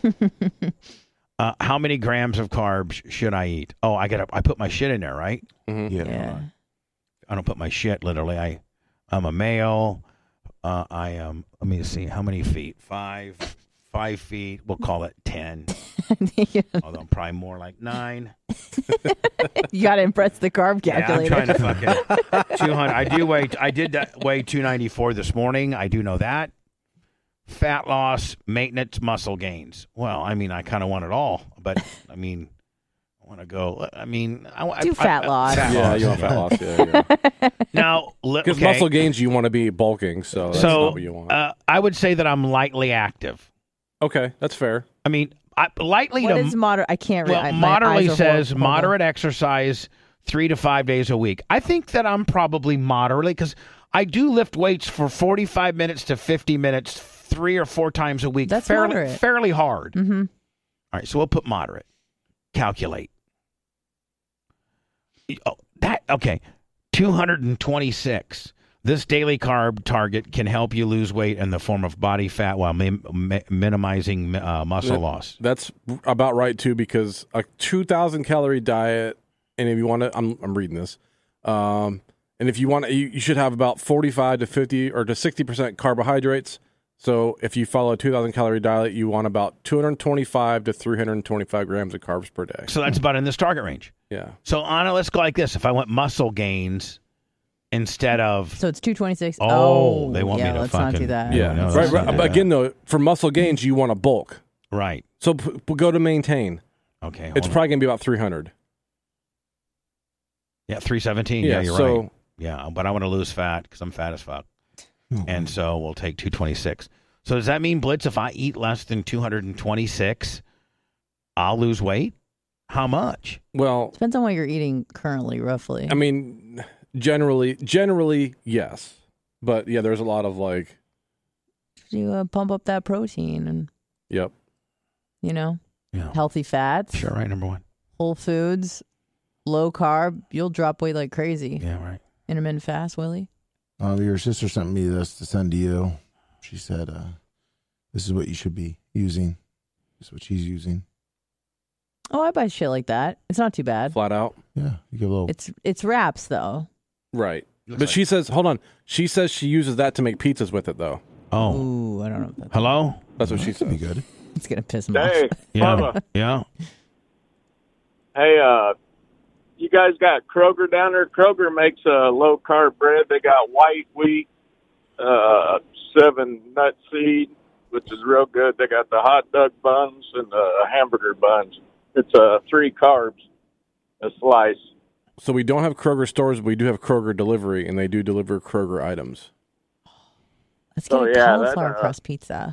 uh, how many grams of carbs should I eat? Oh, I got. I put my shit in there, right? Mm-hmm. Yeah. Yeah. I don't put my shit literally. I, I'm a male. Uh, I am. Let me see. How many feet? Five. Five feet. We'll call it ten. Although probably more like nine. You got to impress the carb calculator. Yeah, I'm trying to fucking two hundred. I do weigh. I did that weigh two ninety-four this morning. I do know that. Fat loss, maintenance, muscle gains. Well, I mean, I kind of want it all, but I mean, I want to go. I mean, I Do I, fat I, loss. Fat Yeah, loss. you want fat loss. Yeah, yeah. Now, li- Because okay. muscle gains, you want to be bulking, so that's so not what you want. uh, I would say that I'm lightly active. Okay, that's fair. I mean, I, lightly What to is moderate? I can't read. well, I, my moderately eyes are says horrible. Hold on. moderate exercise three to five days a week. I think that I'm probably moderately because I do lift weights for forty-five minutes to fifty minutes, three or four times a week. That's fairly, moderate. fairly hard. Mm-hmm. All right, so we'll put moderate. Calculate. Oh, that okay. two hundred twenty-six. This daily carb target can help you lose weight in the form of body fat while min- mi- minimizing uh, muscle That- loss. That's about right too, because a two thousand calorie diet, and if you want to, I'm I'm reading this, um, and if you want to, you, you should have about forty-five to fifty or to sixty percent carbohydrates. So if you follow a two thousand calorie diet, you want about two hundred twenty-five to three hundred twenty-five grams of carbs per day. So that's about in this target range. Yeah. So Anna, let's go like this. If I want muscle gains instead of So it's two twenty-six. Oh, they want yeah, me to let's fucking not do that. Yeah. no, right, let's right. not do But that. again, though, for muscle gains, you want to bulk. Right. So p- p- go to maintain. Okay. hold It's on. probably going to be about three hundred. yeah, three seventeen. Yeah, Yeah, you're so- right. Yeah, but I want to lose fat because I'm fat as fuck. And so we'll take two twenty-six. So does that mean, Blitz, if I eat less than two hundred twenty-six, I'll lose weight? How much? Well, Depends on what you're eating currently, roughly. I mean, generally, generally, yes. But yeah, there's a lot of like, you uh, pump up that protein and, yep. you know, Yeah. healthy fats, Sure, right, number one. whole foods, low carb. You'll drop weight like crazy. Yeah, right. Intermittent fast, Willie. Uh, your sister sent me this to send to you. She said, uh, "This is what you should be using. This is what she's using." Oh, I buy shit like that. It's not too bad. Flat out. Yeah, you give a little. It's it's wraps though. Right. Looks But like- she says, hold on. She says she uses that to make pizzas with it, though. Oh. Ooh, I don't know if that's, Hello? That's what she Could be says. good. it's gonna piss him Hey, off. Yeah. Bubba. Yeah. Hey, uh, you guys got Kroger down there? Kroger makes a low carb bread. They got white wheat, uh, seven nut seed, which is real good. They got the hot dog buns and the hamburger buns. It's uh, three carbs a slice. So we don't have Kroger stores, but we do have Kroger delivery, and they do deliver Kroger items. Let's get So, a yeah, cauliflower that, uh, crust pizza.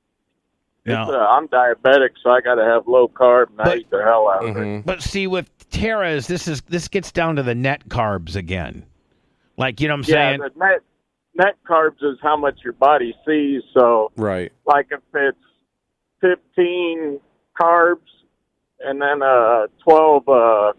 It's, uh, I'm diabetic, so I got to have low carb, and I But- eat the hell out Mm-hmm. of it. But see, with Terra's, this is this gets down to the net carbs again. Like, you know what I'm Yeah, saying? the net, net carbs is how much your body sees. So, Right. like if it's fifteen carbs and then uh, twelve uh,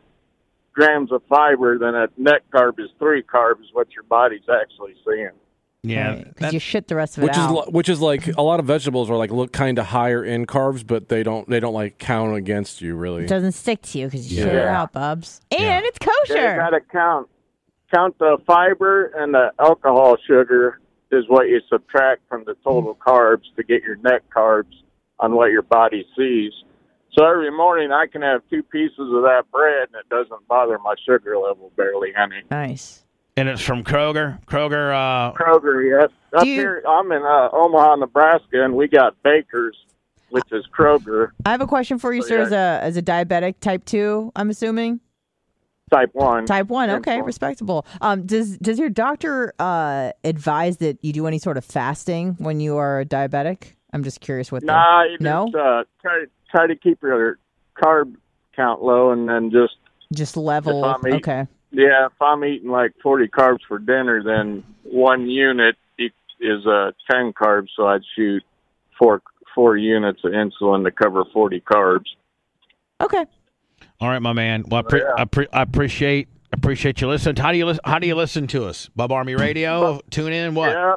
grams of fiber, then a net carb is three carbs, what your body's actually seeing. Yeah, Because you shit the rest of it Which is out. li- which is like a lot of vegetables are like look kind of higher in carbs, but they don't they don't like count against you really. It doesn't stick to you because you Yeah. shit it Yeah. out, Bubs. And Yeah. it's Yeah, you kosher. got to count count the fiber and the alcohol sugar is what you subtract from the total carbs to get your net carbs on what your body sees. So every morning I can have two pieces of that bread and it doesn't bother my sugar level barely any. Nice. And it's from Kroger. Kroger. Uh, Kroger, yes. Up Do you- here, I'm in uh, Omaha, Nebraska, and we got Baker's, which is Kroger I have a question for you, So, sir. yeah. As a as a diabetic type two, I'm assuming type one. type one. Type Okay, one. respectable. Um, does does your doctor uh advise that you do any sort of fasting when you are diabetic? I'm just curious what. the- Nah, you no, just uh, try try to keep your carb count low, and then just just level. If I'm eating- Okay. yeah. If I'm eating like forty carbs for dinner, then one unit e- is uh, ten carbs, so I'd shoot four four units of insulin to cover forty carbs. Okay. all right, my man. Well, I, pre- Yeah. I, pre- I appreciate appreciate you listening. How do you listen? How do you listen to us? Bub Army Radio. Tune in. What? Yeah.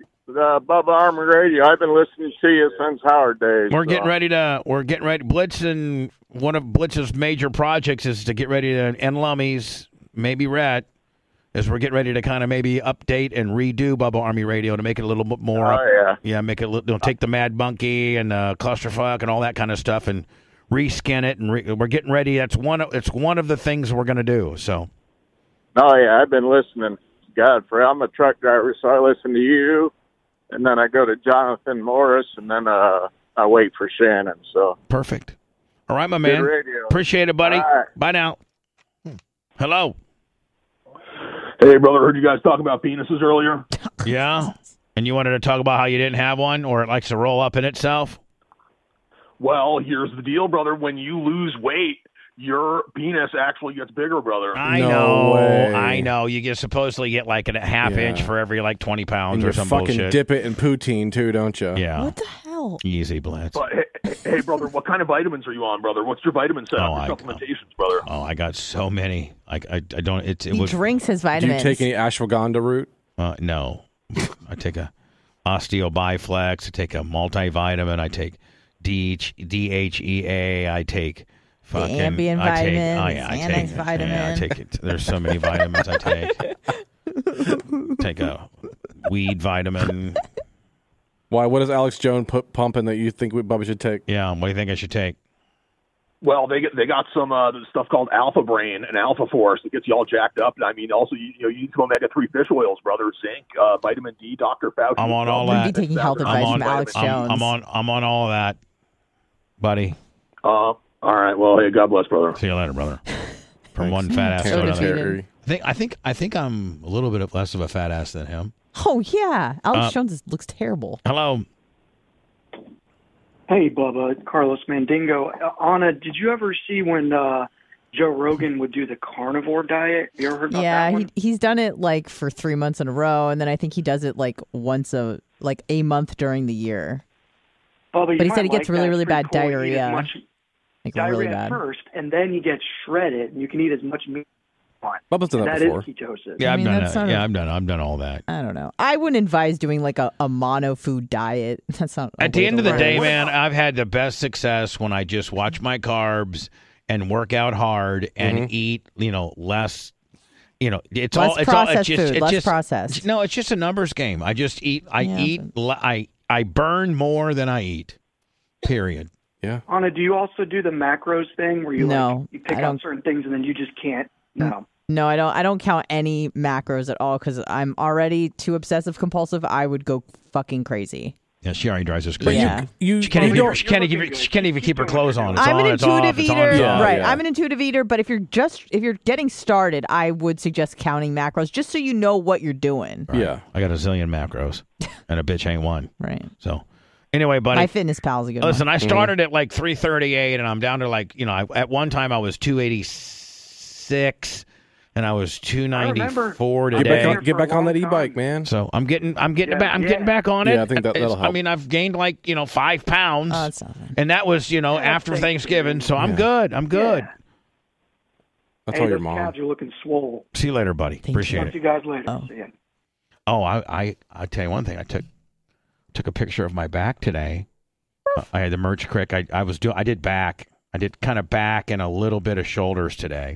The Bubba Army Radio. I've been listening to you since Howard days. We're so. getting ready to. We're getting ready. Blitz and one of Blitz's major projects is to get ready to and Lummies, maybe Rhett, is we're getting ready to kind of maybe update and redo Bubba Army Radio to make it a little bit more. Oh, yeah. Yeah, make it. a little- You know, take the Mad Monkey and uh, Clusterfuck and all that kind of stuff and reskin it. And re- we're getting ready. That's one. Of, it's one of the things we're going to do. So. Oh yeah, I've been listening. God, for I'm a truck driver, so I listen to you, and then I go to Jonathan Morris, and then uh, I wait for Shannon. So Perfect. All right, my Good man. radio. Appreciate it, buddy. All right. Bye now. Hello. Hey, brother, heard you guys talk about penises earlier. Yeah. And you wanted to talk about how you didn't have one, or it likes to roll up in itself? Well, here's the deal, brother. When you lose weight, your penis actually gets bigger, brother. I No know. way. I know. You get supposedly get like a half Yeah. inch for every like twenty pounds And or you some fucking bullshit. dip it in poutine too, don't you? Yeah. What the hell? Easy, Blitz. But hey, hey, brother, what kind of vitamins are you on, brother? What's your vitamin set? Oh, your I- supplementations, brother. Oh, I got so many. I, I, I don't. It's it He was. drinks his Do you vitamins. take any ashwagandha root? Uh, no. I take a osteobiflex. I take a multivitamin. I take D H E A. I take fucking Ambien I take, vitamins, oh, yeah, I Annex take, vitamin. Yeah, I take it. There's so many vitamins I take. Take a weed vitamin. Why? What does Alex Jones put pumping that you think we- Bubba should take? Yeah, what do you think I should take? Well, they get they got some uh, stuff called Alpha Brain and Alpha Force that gets you all jacked up. And I mean, also you, you know you need some omega three fish oils, brother, zinc, uh, vitamin D, Doctor Fauci. I'm on all You'd that. be taking health I'm advice on, from Alex I'm, Jones. I'm on. I'm on all of that, buddy. Uh, all right. Well, hey, God bless, brother. See you later, brother. From one fat ass to So another. defeated. I think. I think. I think I'm a little bit less of a fat ass than him. Oh yeah, Alex Uh, Jones is, looks terrible. Hello. Hey, Bubba, Carlos Mandingo. Uh, Anna, did you ever see when uh, Joe Rogan would do the carnivore diet? You ever heard about Yeah, that he one? he's done it like for three months in a row, and then I think he does it like once a like a month during the year. Bubba, you But he might said he gets like really, that. really It's pretty bad cool. You eat diarrhea. as much Like diarrhea really at bad. first, and then you get shredded, and you can eat as much meat as you want. Bubba's done And that that before. is ketosis. Yeah, I I've mean, done that's that. not a- Yeah, I've done. I've done all that. I don't know. I wouldn't advise doing like a, a mono food diet. That's not. a At the way end to of the live. day, man, I've had the best success when I just watch my carbs and work out hard and Mm-hmm. eat, you know, less. You know, it's Less all. It's all. It's processed just. food, It's less just, processed. No, it's just a numbers game. I just eat. I Yeah, eat. le- I I burn more than I eat. Period. Yeah. Anna, do you also do the macros thing where you No, like you pick I out don't. certain things and then you just can't? No. No, I don't. I don't count any macros at all because I'm already too obsessive compulsive. I would go fucking crazy. Yeah, she already drives us crazy. Yeah. You, she can't you even, don't- she can't even, she can't even keep her clothes on. It's I'm on, an it's off, intuitive it's on, eater, it's off. right? Yeah. I'm an intuitive eater, but if you're just if you're getting started, I would suggest counting macros just so you know what you're doing. Right. Yeah. I got a zillion macros, and a bitch ain't one. Right. So, anyway, buddy. My Fitness Pal's a good Listen, one. I started at like three thirty-eight, and I'm down to like, you know, I, at one time I was two eighty-six, and I was two ninety-four Get today. back on, get back on that e-bike, man. So I'm getting, I'm getting Yeah, back, I'm yeah. getting back on it. Yeah, I think that- It's- that'll help. I mean, I've gained like, you know, five pounds, Oh, that's nothing. and that was, you know, Yeah, after thanks, Thanksgiving. dude. So I'm good. I'm good. Yeah. That's hey, all your those mom. calves are looking swole. See you later, buddy. Appreciate Talk it. to you guys later. Oh. See ya. Oh, I, I, I tell you one thing. I took, took a picture of my back today. Uh, I had the Merch Crick. I, I was doing. I did back. I did kind of back and a little bit of shoulders today.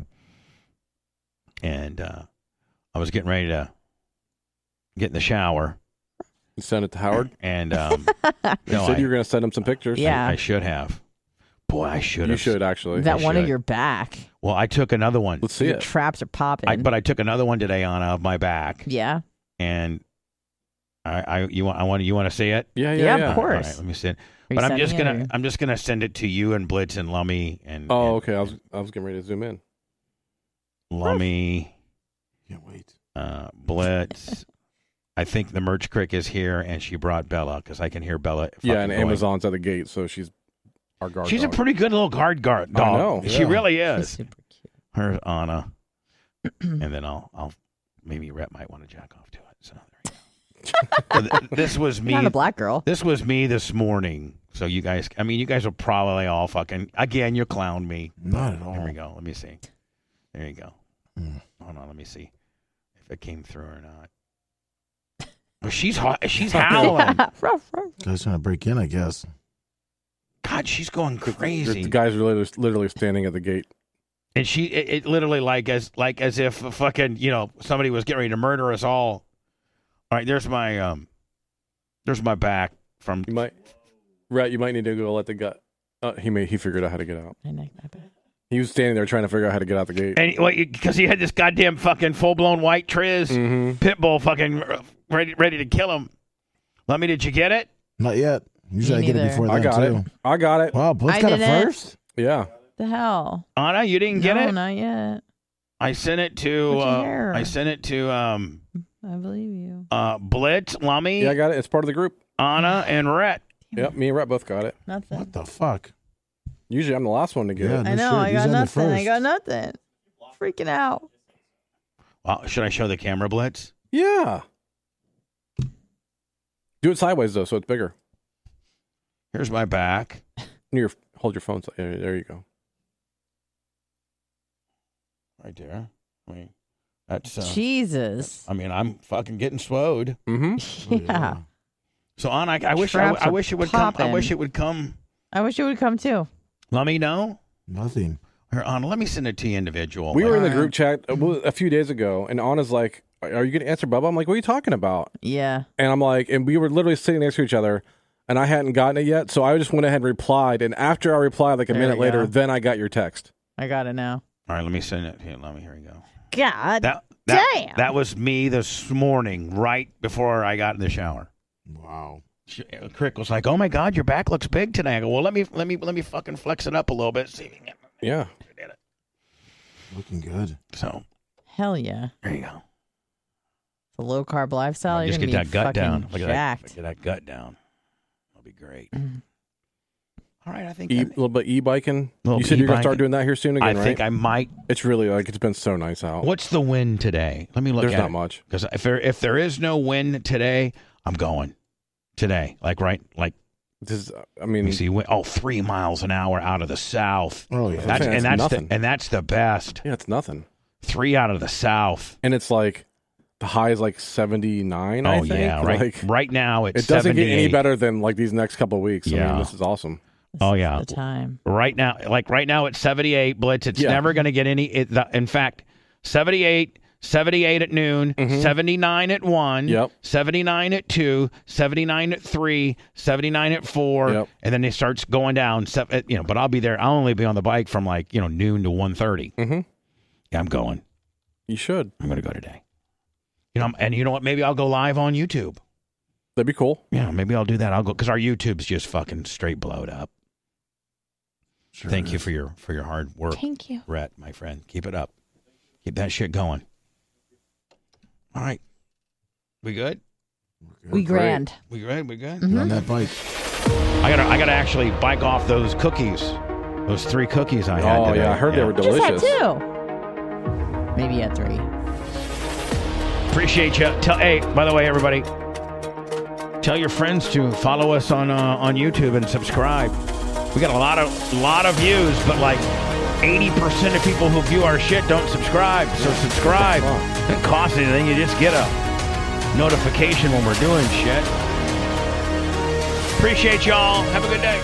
And uh, I was getting ready to get in the shower. You send it to Howard? And um, You no, said I, you were going to send him some pictures. Yeah. I, I should have. Boy, I should You have. should, actually. that I one of should. your back. Well, I took another one. Let's see Your it. traps are popping. I, but I took another one today, Anna, of my back. yeah. And I, I, you want, I want, you want to see it? Yeah, yeah, Yeah, yeah. of course. All right, let me see it. Are you But I'm just sending it, gonna, or- I'm just gonna send it to you and Blitz and Lummy and, Oh, and okay. I was I was getting ready to zoom in. Lummy, Can't wait. uh, Blitz. I think the Merch Crick is here, and she brought Bella because I can hear Bella. Yeah, and fucking going. Amazon's at the gate, so she's our guard She's dog. a pretty good little guard guard I dog. know, She yeah. really She's is. super cute. Her Anna, and then I'll, I'll maybe Rhett might want to jack off to it. So there you go. But th- this was me. Not a black girl. This was me this morning. So you guys, I mean, you guys will probably all fucking again. You clown me. Not at all. Here we go. Let me see. There you go. Mm. Hold on. Let me see if it came through or not. Well, she's hot. She's howling. Ruff, ruff. Guys trying to break in, I guess. God, she's going The crazy. guys are literally, literally standing at the gate. And she, it, it literally like as like as if a fucking, you know, somebody was getting ready to murder us all. All right, there's my um, there's my back from. You might, Rhett, you might need to go let the gut. Uh, he may he figured out how to get out. I know, I bet. He was standing there trying to figure out how to get out the gate. And because he had this goddamn fucking full blown white Triz Mm-hmm. pit bull fucking ready ready to kill him. Let me. Did you get it? Not yet. Usually Me I get it neither. before I that, got too. it. I got it. Wow, Blitz I got it did it. first? Yeah. The hell? Anna, you didn't get no, it. not yet. I sent it to. What'd you Uh, hear? I sent it to um, I believe you. uh, Blitz, Lummy, Yeah, I got it. It's part of the group. Anna, and Rhett. Yep, me and Rhett both got it. Nothing. What the fuck? Usually I'm the last one to get Yeah, it. no I know. shit. I He's got on the nothing. I first. got nothing. Freaking out. Well, should I show the camera, Blitz? Yeah. Do it sideways, though, so it's bigger. Here's my back. Your, hold your phone. si- There, there you go. Right there. I mean, that's. Uh, Jesus. I mean, I'm fucking getting swode. Mm-hmm. Yeah. So Anna, I, I wish I, Traps I are wish it would come. I popping. wish it would come. I wish it would come too. Let me know. Nothing. Or Anna, let me send it to you individual. We were in the Alright. group chat a a few days ago, and Anna's like, "Are you going to answer Bubba?" I'm like, "What are you talking about?" Yeah. And I'm like, and we were literally sitting next to each other, and I hadn't gotten it yet, so I just went ahead and replied. And after I replied, like a There minute we later, go. then I got your text. I got it now. All right, let me send it. Here, let me. Here we go. God That, that, damn. that was me this morning, right before I got in the shower. Wow. She, uh, Crick was like, "Oh my God, your back looks big today." I go, "Well, let me, let me, let me fucking flex it up a little bit." See if you can get Yeah. it. Looking good. So Hell yeah. there you go. The low carb lifestyle. Just you're get gonna that be gut fucking down. Look at that. jacked. Look at that gut down. That'll be great. All right, I think. E, I, a little bit e-biking. Little You said you're going to e-biking. start doing that here soon again, I right? think I might. It's really like it's been so nice out. What's the win today? Let me look There's at not it. much. Because if there if there is no win today, I'm going today. Like right, like This is, I let mean, me see. win- Oh, three miles an hour out of the south. Oh, yeah. That's, That's and that's nothing. the and that's the best. yeah, it's nothing. Three out of the south. And it's like the high is like seventy-nine. I Oh think. yeah, right. Like, right now it's it doesn't get any seventy-eight. better than like these next couple of weeks. I Yeah. mean, this is awesome. This Oh, is yeah. The time. Right now, like right now it's seventy-eight. Blitz. It's Yeah. never going to get any. It, the, in fact, seventy-eight. seventy-eight at noon, Mhm. seventy-nine at one, Yep. seventy-nine at two, seventy-nine at three, seventy-nine at four, Yep. and then it starts going down. se- uh, You know, but I'll be there. I'll only be on the bike from like you know noon to one thirty. Mm-hmm. Yeah, I'm going. You should. I'm going to go today. You know, and you know what? Maybe I'll go live on YouTube. That'd be cool. Yeah, maybe I'll do that. I'll go because our YouTube's just fucking straight blowed up. Sure Thank is. you for your for your hard work. Thank you. Rhett, my friend. Keep it up. Keep that shit going. All right. We good? We grand. We good? We good? Mhm. On that bike. I gotta I gotta actually bike off those cookies. Those three cookies I had Oh, today. yeah, I heard they were Just had delicious. two. Maybe had three. Appreciate you. Tell hey, by the way, everybody, tell your friends to follow us on uh, on YouTube and subscribe. We got a lot of lot of views, but like eighty percent of people who view our shit don't subscribe. So subscribe. It doesn't cost anything. You just get a notification when we're doing shit. Appreciate y'all. Have a good day.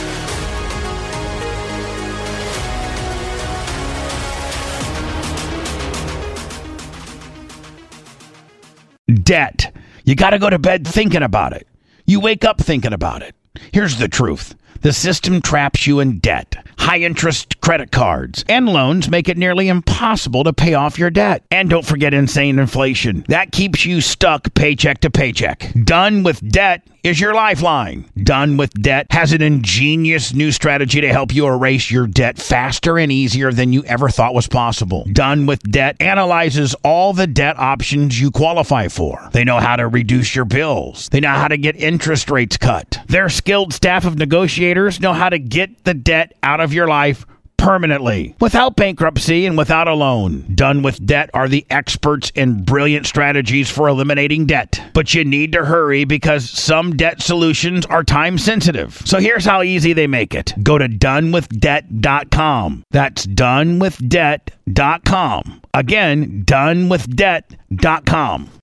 Debt. You got to go to bed thinking about it. You wake up thinking about it. Here's the truth. The system traps you in debt. High interest credit cards and loans make it nearly impossible to pay off your debt. And don't forget insane inflation. That keeps you stuck paycheck to paycheck. Done with Debt is your lifeline. Done with Debt has an ingenious new strategy to help you erase your debt faster and easier than you ever thought was possible. Done with Debt analyzes all the debt options you qualify for. They know how to reduce your bills. They know how to get interest rates cut. Their skilled staff of negotiators know how to get the debt out of your life permanently, without bankruptcy and without a loan. Done with Debt are the experts in brilliant strategies for eliminating debt. But you need to hurry because some debt solutions are time sensitive. So here's how easy they make it. Go to done with debt dot com. That's done with debt dot com. Again, done with debt dot com.